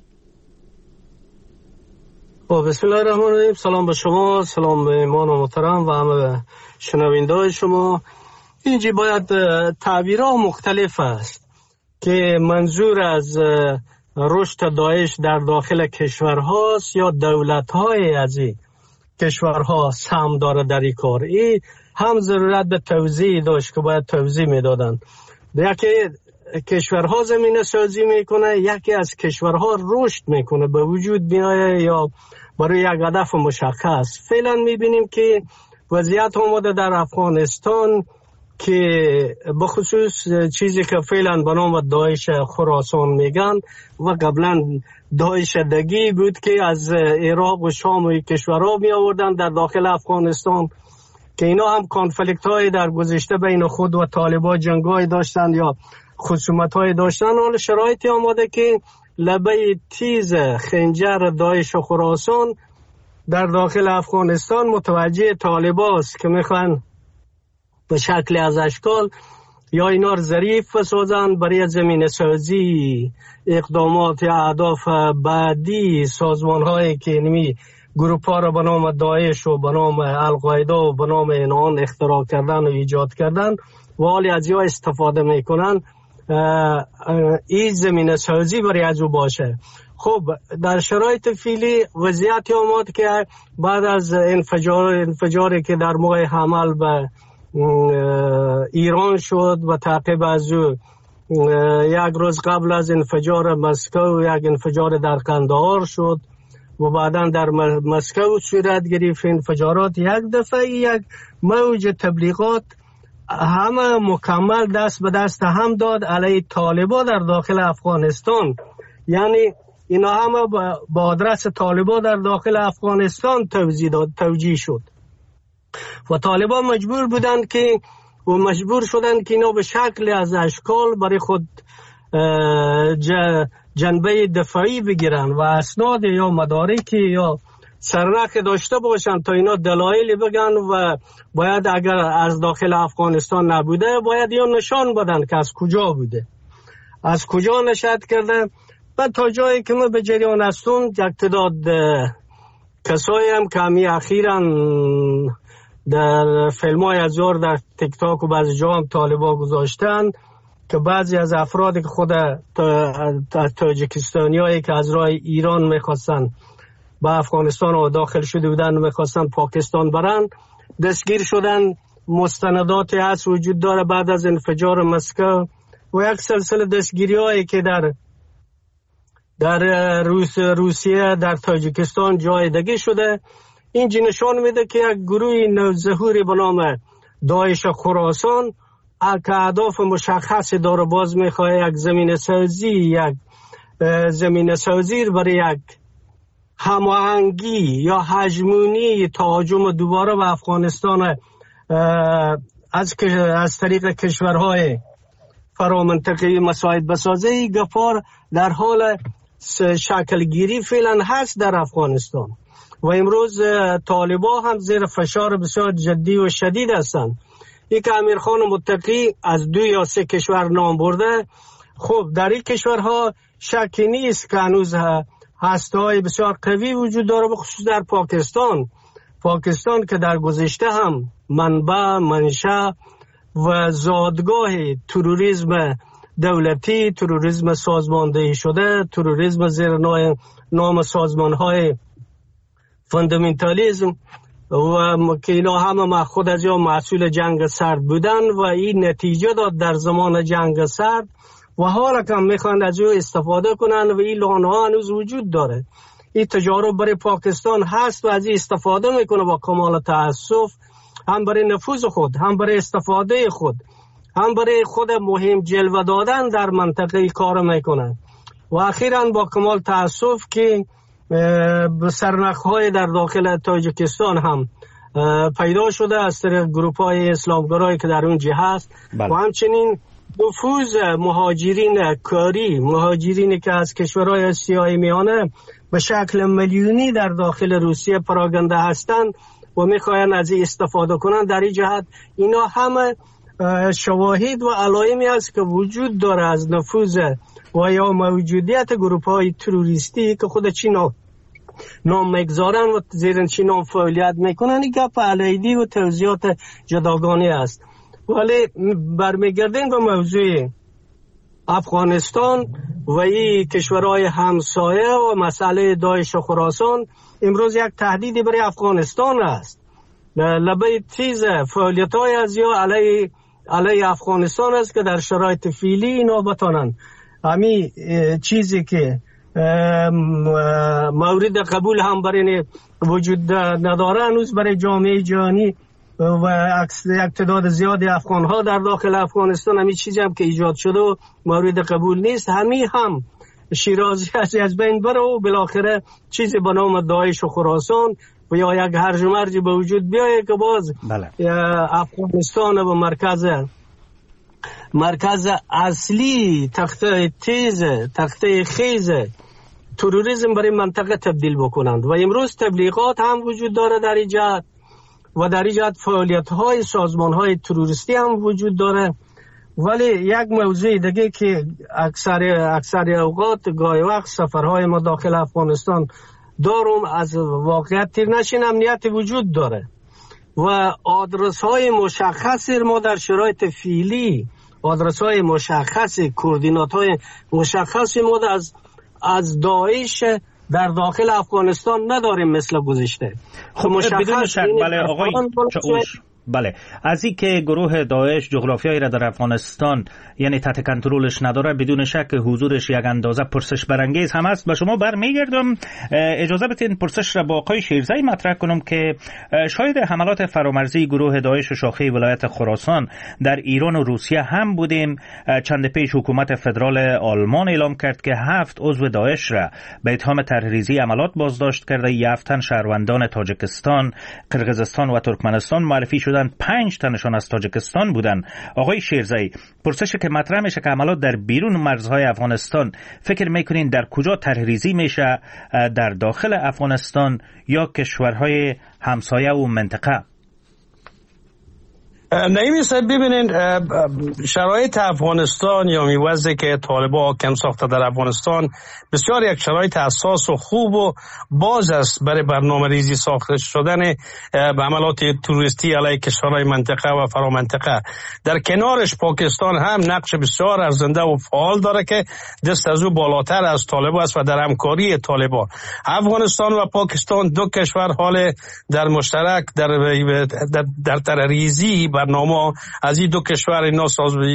بسم الله الرحمن الرحیم. سلام به شما، سلام به ایمان و محترم و همه شنونده شما. اینجا باید تعبیرها مختلف است که منظور از رشد داعش در داخل کشورهاست یا دولت‌های از این کشورها سهم داره در این کار. این هم ضرورت به توضیح داشت که باید توضیح میدادن. یکی کشورها زمینه سازی میکنه، یکی از کشورها رشد میکنه، به وجود میایه یا برای یک هدف مشخص. فعلا میبینیم که وضعیت آمده در افغانستان که بخصوص چیزی که فعلا به نام داعش خراسان میگن و قبلا داعش دگی بود که از عراق و شام و کشورها می آوردن در داخل افغانستان، که اینا هم کانفلیکت های در گذشته بین خود و طالبان جنگای داشتن یا خصومت های داشتن. حال شرایطی آمده که لبه تیز خنجر داعش و خراسان در داخل افغانستان متوجه طالبان است که میخوان به شکل از اشکال یا اینا رو ظریف بسازن برای زمینه سازی اقدامات یا اهداف بعدی سازمان هایی که اینمی گروپ ها رو به نام داعش و به نام القاعده و به نام اینان اختراع کردن و ایجاد کردن و حالی از یا استفاده میکنن این زمینه سازی برای از او باشه. خب در شرایط فعلی وضعیت آمد که بعد از انفجاری که در موقع حمل به ایران شد و تعقیب از او یک روز قبل از انفجار مسکو یک انفجار در قندهار شد و بعدا در مسکو صورت گرفت انفجارات. یک دفعه یک موج تبلیغات همه مکمل دست به دست هم داد علیه طالبان در داخل افغانستان. یعنی اینا همه با آدرس طالبان در داخل افغانستان توجیه شد و طالبان مجبور شدند که اینا به شکل از اشکال برای خود جنبه دفاعی بگیرن و اسناد یا مدارکی یا سرنخ داشته باشن تا اینا دلایلی بگن و باید اگر از داخل افغانستان نبوده باید یا نشان بدن که از کجا بوده، از کجا نشأت کرده. و تا جایی که ما به جریان هستم یک تعداد کسایی هم که همی اخیراً در فیلم‌های ازار در تیک تاک و بعضی جا هم طالبا گذاشتن که بعضی از افرادی که خود تاجیکستانیایی که از راه ایران میخواستن به افغانستان و داخل شده بودن میخواستن پاکستان برن دستگیر شدن. مستنداتی هست وجود داره بعد از انفجار مسکو و یک سلسله دستگیری هایی که در روسیه در تاجیکستان جای دیگه شده. این نشان میده که یک گروه نوظهوری به نام داعش خراسان که اهداف مشخصی داره، باز میخواه یک زمینه سازی برای یک هماهنگی یا هژمونی تهاجم دوباره به افغانستان از طریق کشورهای فرامنطقه‌ای مساعد بسازه. گفار در حال شکل گیری فعلا هست در افغانستان و امروز طالبا هم زیر فشار بسیار جدی و شدید هستند. یک امیرخان متقی از 2 یا 3 کشور نام برده. خب در این کشورها شکی نیست که هنوز هسته‌های بسیار قوی وجود داره، بخصوص در پاکستان که در گذشته هم منبع، منشأ و زادگاه تروریسم دولتی، تروریسم سازماندهی شده، تروریسم زیر نام سازمان‌های فاندامنتالیسم و که اینا همه خود از یا محصول جنگ سرد بودن و این نتیجه داد در زمان جنگ سرد و حالا که میخوان از او استفاده کنن و این لانه‌ها هنوز وجود داره. این تجارب برای پاکستان هست و از این استفاده میکنه با کمال تأسف، هم برای نفوذ خود، هم برای استفاده خود، هم برای خود مهم جلوه دادن در منطقه کار میکنن و اخیراً با کمال تأسف که سرنخ‌های در داخل تاجیکستان هم پیدا شده از طریق گروپ‌های اسلامگرایی که در اونجا هست و همچنین نفوذ مهاجرین کاری، مهاجرینی که از کشورهای آسیای میانه به شکل میلیونی در داخل روسیه پراگنده هستند و میخواین از این استفاده کنند. در این جهت اینا همه شواهد و علائمی است که وجود داره از نفوذ و یا موجودیت گروپ‌های تروریستی که خود چینا نام میگذارن و زیر چی نام فعالیت میکنن. این گپ علیدی و توضیحات جداگانه است. ولی برمیگردیم به موضوع افغانستان و این کشورهای همسایه و مسئله داعش و خراسان. امروز یک تهدیدی برای افغانستان است. لبه تیز فعالیت‌های از یا علیه افغانستان است که در شرایط فعلی اینا بتانن همین چیزی که مورد قبول هم برای وجود نداره هنوز برای جامعه جهانی و یک تعداد زیادی افغان‌ها در داخل افغانستان همین چیزی هم که ایجاد شده و مورد قبول نیست، همین هم شیرازی از بین بره و بالاخره چیزی به نام داعش و خراسان و یا یک هرج و مرج به وجود بیایه که باز افغانستان و مرکز اصلی تخته خیز تروریسم برای منطقه تبدیل بکنند. و امروز تبلیغات هم وجود داره در این جهت و در این جهت فعالیت‌های سازمان‌های تروریستی هم وجود داره. ولی یک موضوع دیگه که اکثر اوقات گاهی وقت سفرهای ما داخل افغانستان دارم از واقعیت تیر نشین امنیت وجود داره و آدرس‌های مشخصی ما در شرایط فعلی، آدرس‌های مشخصی، کوردینات‌های مشخصی ما از از داعش در داخل افغانستان نداریم مثل گذشته. خب بدون شک بله آقای چاوش، بله، از این که گروه داعش جغرافیایی را در افغانستان یعنی تحت کنترلش نداره، بدون شک حضورش یک اندازه پرسش برانگیز هم است. به شما برمیگردم، اجازه بدین پرسش را با آقای شیرزایی مطرح کنم که شاید حملات فرامرزی گروه داعش و شاخه ولایت خراسان در ایران و روسیه هم بودیم. چند پیش حکومت فدرال آلمان اعلام کرد که 7 عضو داعش را به اتهام طرحریزی عملات بازداشت کرده. 7 تن شهروندان تاجیکستان، قرقیزستان و ترکمنستان معرفی شدند. 5 تنشان از تاجیکستان بودند. آقای شیرزایی، پرسشی که مطرح میشه که عملات در بیرون مرزهای افغانستان فکر میکنین در کجا طرحریزی میشه، در داخل افغانستان یا کشورهای همسایه و منطقه؟ نایمی صاحب ببینید، شرایط افغانستان یا میوزه که طالبان حاکم ساخته در افغانستان بسیار یک شرایط حساس و خوب و باز است برای برنامه ریزی ساخته شدن به عملات توریستی علیه کشورهای منطقه و فرامنطقه. در کنارش پاکستان هم نقش بسیار ارزنده و فعال داره که دست از او بالاتر از طالبان است و در همکاری طالبان افغانستان و پاکستان دو کشور حال در مشترک در طرحریزی برنامه از این دو کشور اینا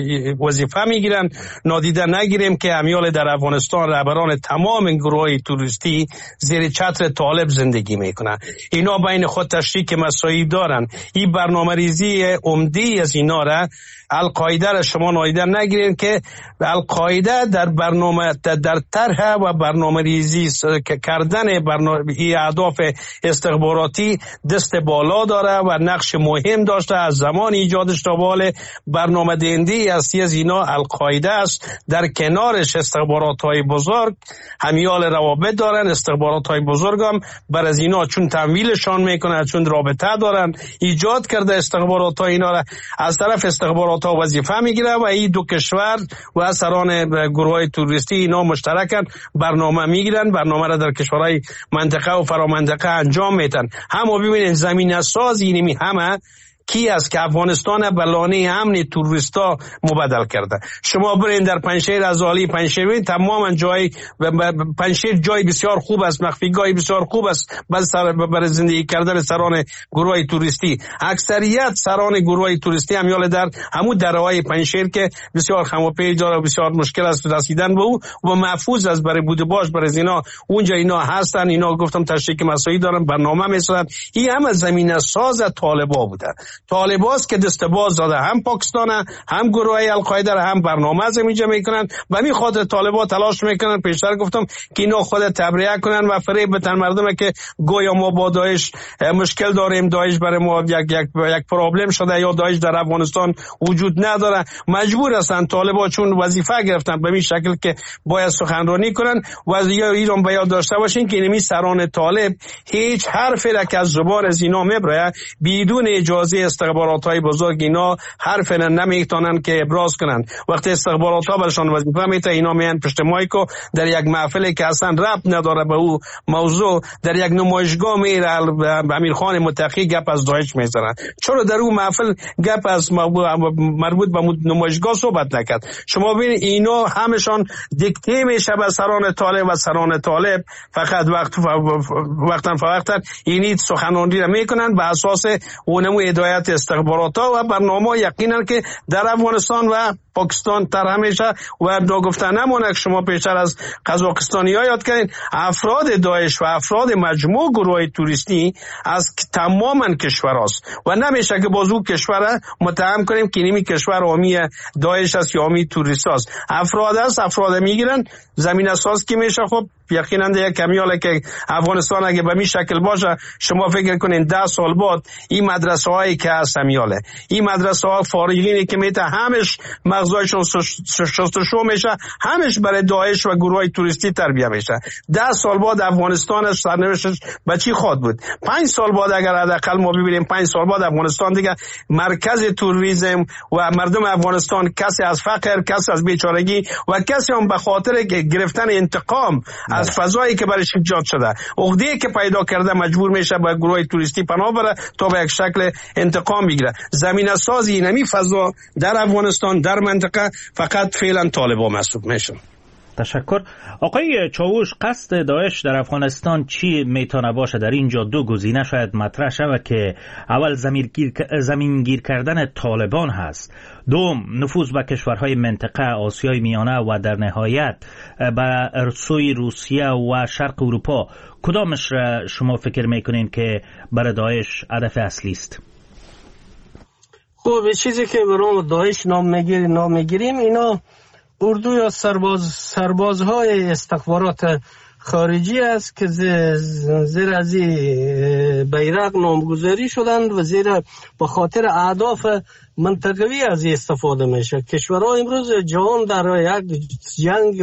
وظیفه میگیرن. نادیده نگیریم که امیال در افغانستان رهبران تمام گروه توریستی زیر چتر طالب زندگی میکنن. اینا بین خود تشریک مساعی دارن. این برنامه ریزی عمدی از اینا را القاعده را شما نادیده نگیرین که القاعده در برنامه در طرح و برنامه ریزی کردن این اهداف استخباراتی دست بالا داره و نقش مهم داشته. از زمان ایجادش تا بال برنامه دهنده اصلی از اینا القاعده است. در کنارش استخبارات های بزرگ همیال روابط دارن. استخبارات های بزرگ هم بر از اینا چون تمویلشان میکنن، چون رابطه دارن، ایجاد کرده استخبارات های اینا را از طرف استخبارات ها وظیفه میگیره و این دو کشور و سران گروه توریستی اینا مشترکن برنامه میگیرن، برنامه را در کشورهای منطقه و فرامنطقه انجام میدن. همو ببینید زمینه ساز اینمی همه کی است که افغانستان به لانه امن توریستا مبدل کرده. شما برین در پنجشیر از عالی پنجشیر تماما جای پنجشیر جای بسیار خوب است، مخفیگاه بسیار خوب است برای زندگی کردن سران گروه توریستی. اکثریت سران گروه توریستی همیال در همون درهای پنجشیر که بسیار خموپیج داره و بسیار مشکل است رسیدن به او و محفوظ است برای بوده باش برای اینا. اونجا اینا هستن، اینا گفتم تشریک مساعی دارن، برنامه میسازن. این همه زمینه ساز طالبا بوده. طالباست که دست باز داده هم پاکستان هم گروه القاعده هم برنامه از اینجا میکنن و می خاطر طالبا تلاش میکنن. پیشتر گفتم که اینا خود تبرئه کنن و فریب بدن مردم که گویا ما با داعش مشکل داریم، داعش برای ما یک پرابلم شده یا داعش در افغانستان وجود نداره. مجبور هستن طالبا چون وظیفه گرفتن به این شکل که باید سخنرانی کنن و یا ایران باید داشته باشین که اینمی سران طالب هیچ حرفی را که از زبان از اینا میبره بدون اجازه استخبارات های بزرگ اینا حرف نمیتونن که ابراز کنن. وقتی استخبارات ها برشان وظیفه میته اینا میان پشت مایکو در یک محفلی که اصلا ربط نداره به او موضوع در یک نمایشگاه میره امیرخان متقی گپ از داعش میزنن. چرا در اون محفل گپ از مربوط به نمایشگاه صحبت نکرد؟ شما ببینید اینا همشان دیکته میشه به سران طالب و سران طالب فقط وقتا اینی سخنرانی را میکنن به اساس اونمو هدایت استخبارات ها و برنامه. یقینا که در افغانستان و پاکستان تر همیشه و ناگفته نمونه که شما پیشتر از قزاقستانی ها یاد کردین افراد داعش و افراد مجموع گروه توریستی از تماما کشور است و نمیشه که باز او کشور متهم کنیم که اینمی کشور حامی داعش است یا حامی توریست است. افراد است، افراد میگیرن زمین اساس که میشه. خب یقینا یک کمیاله که افغانستان اگه به می شکل باشه شما فکر کنین 10 سال بعد این مدرسه هایی که هست همیاله این مدرسه ها فارغینی که میته همش مغزایشون شستشو میشه، همش برای داعش و گروه توریستی تربیه میشه. 10 سال بعد افغانستان سرنوشتش به چی خواهد بود؟ 5 سال بعد اگر حداقل ما ببینیم 5 سال بعد افغانستان دیگه مرکز توریسم و مردم افغانستان کسی از فقر، کسی از بیچارگی و کسی هم به خاطر گرفتن انتقام از فضایی که برش ایجاد شده عقده‌ای که پیدا کرده مجبور میشه به گروه توریستی پناه بره تا به یک شکل انتقام بگیره. زمینه سازی اینمی فضا در افغانستان در منطقه فقط فعلا طالبان محسوب میشن. تشکر. آقای چاوش، قصد داعش در افغانستان چی میتونه باشه؟ در اینجا دو گزینه شاید مطرح شود که اول زمینگیر کردن طالبان هست، دوم نفوذ به کشورهای منطقه آسیای میانه و در نهایت به سوی روسیه و شرق اروپا. کدامش را شما فکر میکنین که برای داعش هدف اصلی است؟ خب چیزی که برای داعش نام میگیریم اینا اردو یا سربازهای استخبارات خارجی است که زیر از بیرق نامگذاری شدند و زیر به خاطر اهداف منطقوی از استفاده میشه. کشورها امروز جهان در یک جنگ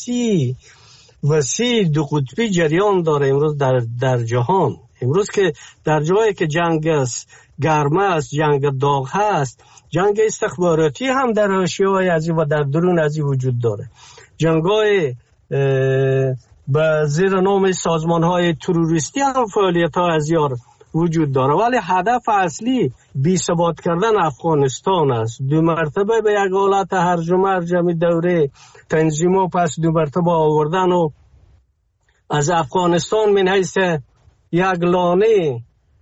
وسیع دو قطبی جریان داره امروز در جهان. امروز که در جایی که جنگ گرمه است، جنگ داغ هست، جنگ استخباراتی هم در حاشیه‌های ازی و در درون ازی وجود داره. جنگ‌های به زیر نام سازمان‌های تروریستی هم فعالیت‌ها ازیار وجود داره، ولی هدف اصلی بی ثبات کردن افغانستان است. دو مرتبه به یک حالت هرج و مرج دوره تنظیم‌ها پس دو مرتبه آوردن و از افغانستان من حیث یک لانه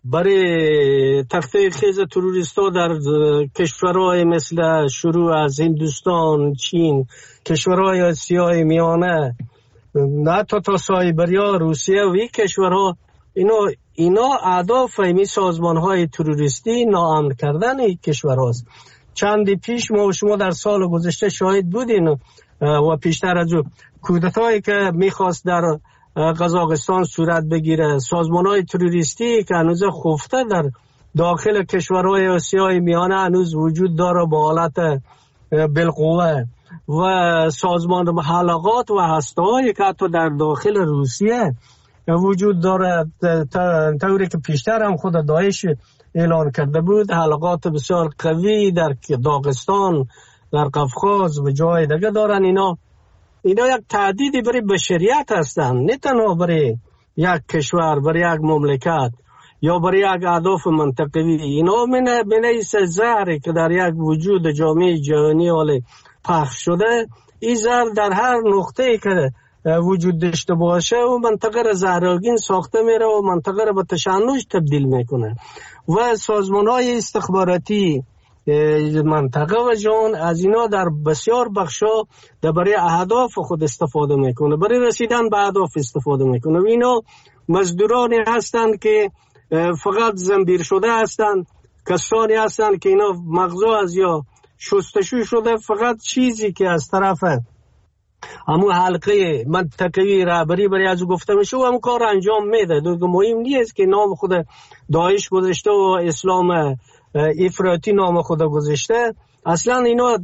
برای تخته خیز تروریستا در کشورهای مثل شروع از هندوستان، چین، کشورهای آسیای میانه، نه تا سایبریا، روسیه و این کشورها، اینا اهداف این سازمانهای تروریستی ناامن کردن این کشورهاست. چندی پیش ما و شما در سال گذشته شاهد بودین و پیشتر از کودتایی که میخواست در قزاقستان صورت بگیره، سازمان‌های تروریستی که هنوز خفته در داخل کشورهای آسیای میانه هنوز وجود داره با حالت بالقوه، و سازمان حلقات و هسته‌هایی که حتی در داخل روسیه وجود داره، طوری که پیشتر هم خود داعش اعلان کرده بود، حلقات بسیار قوی در داغستان، در قفقاز و جای دیگه دارن. اینا یک تهدیدی برای بشریت هستن، نه تنها برای یک کشور، برای یک مملکت یا برای یک اهداف منطقوی. اینا بنیس زهری که در یک وجود جامعه جهانی حال پخش شده، این زهر در هر نقطه‌ای که وجود داشته باشه و منطقه را زهرآگین ساخته میره و منطقه را به تشنج تبدیل میکنه. و سازمان‌های استخباراتی منطقه و جهان از اینا در بسیار بخشا برای اهداف خود استفاده میکنه، برای رسیدن به اهداف استفاده میکنه. و اینا مزدورانی هستند که فقط زنبیر شده هستند، کسانی هستند که اینا مغزا از یا شستشو شده، فقط چیزی که از طرف همون حلقه منطقه‌ای رهبری برای از گفته میشه و همون کار انجام میده. دیگه مهم نیست که نام خود داعش گذاشته و اسلام افراطی نام خود گذاشته. اصلا اینا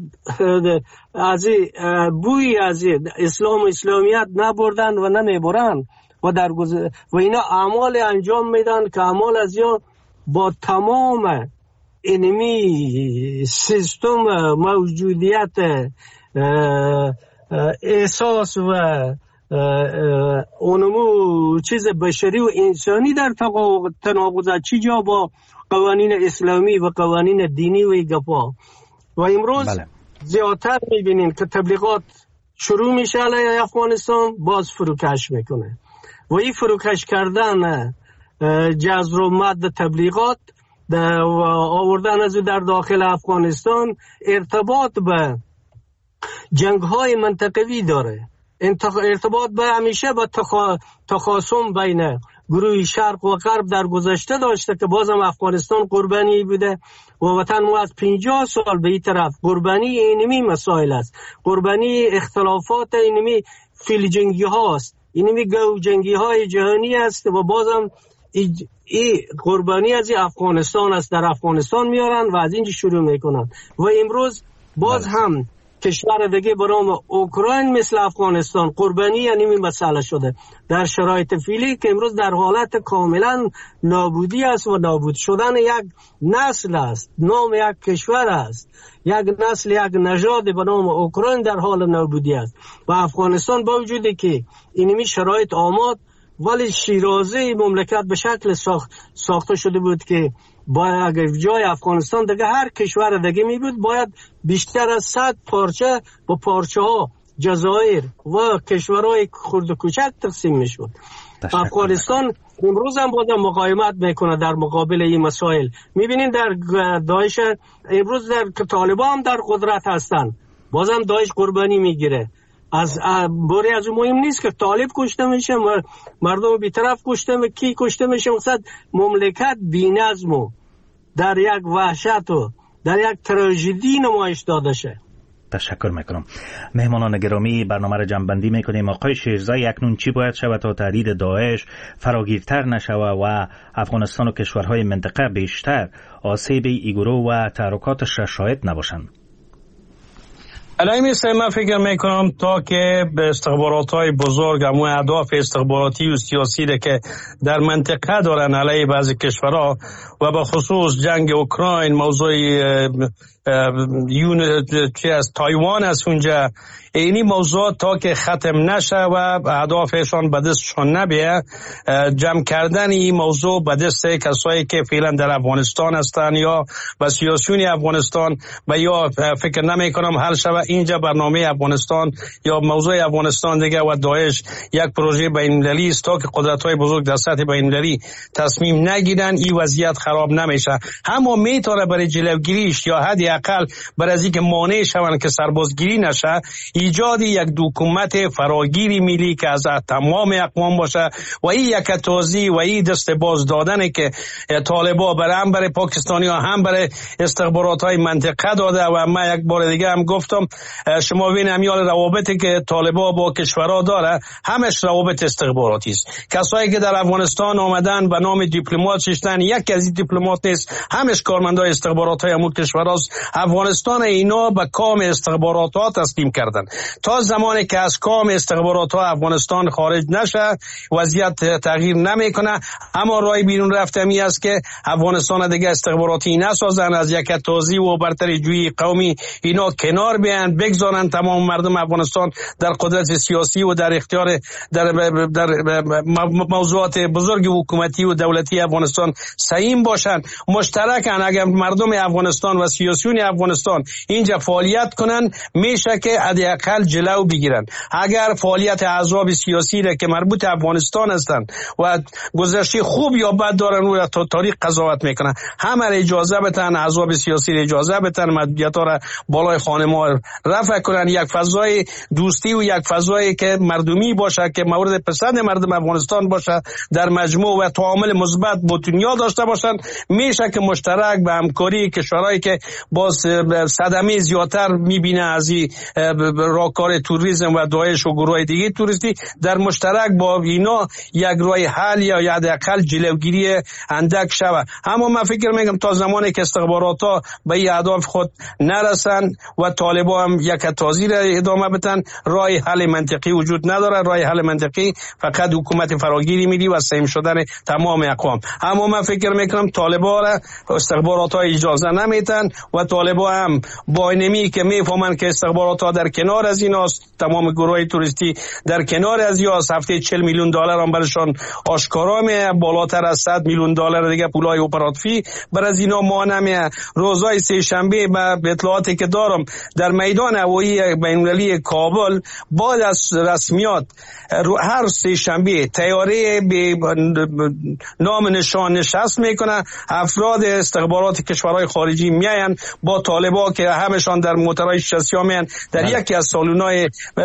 از بوی از اسلام و اسلامیت نبردن و نمیبرن و اینا اعمال انجام میدن که اعمال از یا با تمام اینمی سیستم موجودیت احساس و اونمو چیز بشری و انسانی در تناقض چی جا با قوانین اسلامی و قوانین دینی و گپا. و امروز زیادتر میبینیم که تبلیغات شروع میشه علیه افغانستان، باز فروکش میکنه و این فروکش کردن جذر و مد تبلیغات و آوردن از در داخل افغانستان ارتباط به جنگ های منطقوی داره، ارتباط به همیشه به تخاصم بین گروه شرق و غرب در گذشته داشته که بازم افغانستان قربانی بوده و وطن ما از 50 سال به این طرف قربانی اینمی مسائل است، قربانی اختلافات اینمی فیل جنگی هاست، اینمی گو جنگی های جهانی است و بازم این قربانی از افغانستان است. در افغانستان میارن و از اینجا شروع میکنن و امروز باز هم کشور دیگه به نام اوکراین مثل افغانستان قربانی یعنی این مسئله شده در شرایط فعلی که امروز در حالت کاملا نابودی است و نابود شدن یک نسل است، نام یک کشور است، یک نسل، یک نژاد به نام اوکراین در حال نابودی است. و افغانستان با وجودی که اینمی شرایط آماد، ولی شیرازه مملکت به شکل ساخته شده بود که باید اگر جای افغانستان دیگه هر کشور دیگه می بود باید بیشتر از 100 پارچه با پارچه ها جزایر و کشورهای خرد و کوچک تقسیم میشد. افغانستان امروز هم بازم مقاومت میکنه در مقابل این مسائل. میبینین در داعش امروز در طالبان هم در قدرت هستن، بازم داعش قربانی میگیره. از باری از مهم نیست که طالب کشته میشه، مردم بی‌طرف کشته میشه، کی کشته میشه. مقصد مملکت بی‌نظم و در یک وحشت و در یک تراژدی نمایش داده شه. تشکر میکنم. مهمانان گرامی، برنامه را جمع‌بندی میکنیم. آقای شیرزایی، اکنون چی باید شود تا تهدید داعش فراگیرتر نشود و افغانستان و کشورهای منطقه بیشتر آسیب این گروه و تحرکاتش را شاهد نباشند؟ الان من فکر میکنم تا که به استخبارات‌های بزرگ، همون اهداف استخباراتی و سیاسی که در منطقه دارن علیه بعضی کشورها و به خصوص جنگ اوکراین، موضوع از تایوان است اونجا، اینی موضوع تا که ختم نشه و اهدافشان به دستشان نبیه، جمع کردن این موضوع به دست کسایی که فعلا در افغانستان هستن یا به سیاسیون افغانستان و یا فکر نمی کنم حل شود اینجا برنامه افغانستان یا موضوع افغانستان دیگه و داعش یک پروژه بین‌المللی است. تا که قدرت‌های بزرگ در سطح بین‌المللی تصمیم نگیرن این وضعیت خراب نمیشه. اما میتونه برای جلوگیریش یا حداقل برای از اینکه مانع شوند که سربازگیری نشه، ایجاد یک حکومت فراگیری ملی که از تمام اقوام باشه و این یک توزیع و این دست باز دادن که طالبان هم برای پاکستانی ها هم برای استخبارات های منطقه داده. و من یک بار دیگه هم گفتم شما ببینید امیال روابطی که طالبان با کشورها داره همش روابط استخباراتی است. کسایی که در افغانستان آمدن به نام دیپلمات شدن، یک از این دیپلمات نیست، همش کارمندای استخبارات های همون کشورهاست. افغانستان اینا به کام استخبارات ها تسلیم کردن. تا زمانی که از کام استخبارات ها افغانستان خارج نشه وضعیت تغییر نمیکنه. اما راه بیرون رفتمی است که افغانستان دیگه استخباراتی نسازن، از یک توزیع و برتری جویی قومی اینا کنار بیان، بگذارن تمام مردم افغانستان در قدرت سیاسی و در اختیار در موضوعات بزرگ حکومتی و دولتی افغانستان سهیم باشن، مشترکن. اگر مردم افغانستان و سیاسیون افغانستان اینجا فعالیت کنن میشه که حداقل جلو بگیرن. اگر فعالیت احزاب سیاسی را که مربوط افغانستان هستند و گذشته خوب یا بد دارن و تا تاریخ قضاوت میکنن، همه را اجازه بدن، احزاب سیاسی را اجازه بدن، محدودیت ها را بالای خانمان رفع کنن، یک فضای دوستی و یک فضایی که مردمی باشه که مورد پسند مردم افغانستان باشه، در مجموع و تعامل مثبت با دنیا داشته باشن، میشه که مشترک به همکاری کشورهایی که باز صدمه زیادتر میبینه از این راهکار توریسم و داعش و گروه دیگه توریستی، در مشترک با اینا یک راه حل یا حداقل جلوگیری اندک شود. اما من فکر میگم تا زمانی که استخبارات ها به این اهداف خود نرسن و طالبان هم یک توزیع را ادامه بدن، راه حل منطقی وجود نداره. راه حل منطقی فقط حکومت فراگیری میدی و سهم شدن تمام اقوام. اما من فکر میکنم طالبان را استخبارات ها اجازه نمیدن و طالبان هم با اینمی که میفهمن که استخبارات ها در کنار از ایناست، تمام گروه توریستی در کنار از یاست، هفته 40 میلیون دلار هم برشان آشکارا میه، بالاتر از 100 میلیون دلار دیگه پولای اپراتیفی بر از اینا مانع. روزای سه شنبه به اطلاعاتی که دارم در میدان هوایی بین‌المللی کابل بعد از رسمیات هر سه شنبه طیاره به نام نشان نشست میکنه، افراد استخبارات کشورهای خارجی میاین با طالبان که همشان در موترهای شخصی میان در یکی از سالون‌های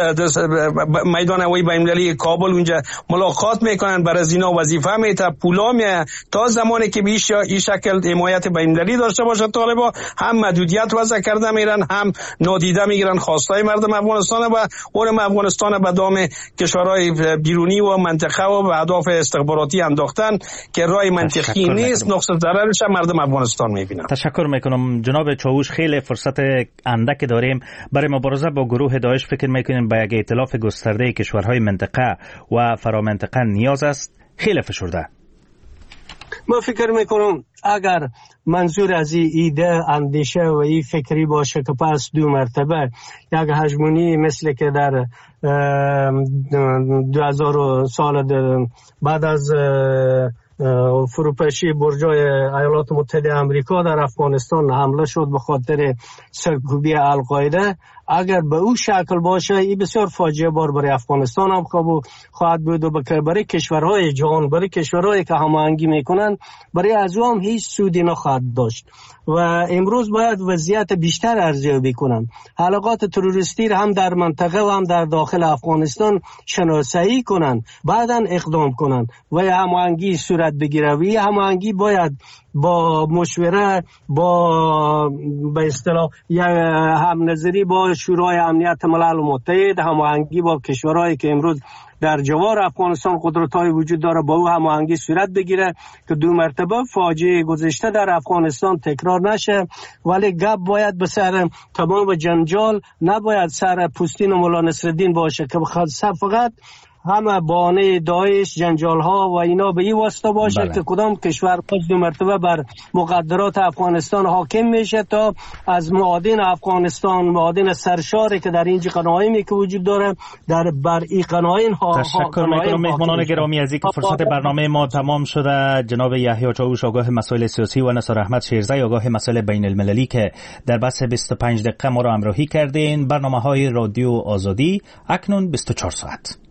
میدان هوایی بین‌المللی کابل اونجا ملاقات میکنن، برای از اینا وظیفه میته، پولا میه تا زمانی که بیش این شکل حمایت بین‌المللی داشته باشه طالبان هم محدودیت وضع کرده میرن، هم نادیده میگیرن خواستای مردم افغانستان و اون افغانستان به دام کشورهای بیرونی و منطقه و به اهداف استخباراتی انداختن که راه منطقی نیست. نقص ضررش مردم افغانستان میبینن. تشکر میکنم جناب چاوش. خیلی فرصت اندک داریم برای مبارزه با گروه داعش. فکر میکنیم به یک ائتلاف گسترده کشورهای منطقه و فرامنطقه نیاز است؟ خیلی فشرده. من فکر میکنم اگر منظور از این ایده اندیشه و این فکری باشه که پس دو مرتبه یک هژمونی مثل که در 2000 سال بعد از فروپاشی برجای ایالات متحده آمریکا در افغانستان حمله شد به خاطر سرکوبی القاعده، اگر به او شکل باشه این بسیار فاجعه بار برای افغانستان هم خواهد بود و برای کشورهای جهان، برای کشورهایی که هماهنگی میکنن، برای از او هم هیچ سودی نخواهد داشت. و امروز باید وضعیت بیشتر ارزیابی کنن، حلقات تروریستی هم در منطقه و هم در داخل افغانستان شناسایی کنن، بعداً اقدام کنن و هماهنگی صورت بگیره. و این هماهنگی باید با مشوره، با به اصطلاح هم نظری با شورای امنیت ملل متحد، هماهنگی با کشورهایی که امروز در جوار افغانستان قدرت‌های وجود داره، با او هماهنگی صورت بگیره که دو مرتبه فاجعه گذشته در افغانستان تکرار نشه. ولی گپ باید به سر تمام جنجال، نباید سر پوستین مولا نصرالدین باشه که فقط همه بانه داعش، جنجال ها و اینا به این واسطه باشه که کدام کشور دو مرتبه بر مقدرات افغانستان حاکم میشه تا از معادن افغانستان، معادن سرشاری که در اینجا قناعیمی که وجود داره، در بر این قناعین ها. تشکر میکنم مهمانان گرامی از اینکه فرصت برنامه ما تمام شده. جناب یحیی چاوش آگاه مسائل سیاسی و نثار احمد شیرزی آگاه مسائل بین المللی که در بس 25 دقیقه ما را همراهی کردین. برنامه‌های رادیو آزادی اکنون 24 ساعت.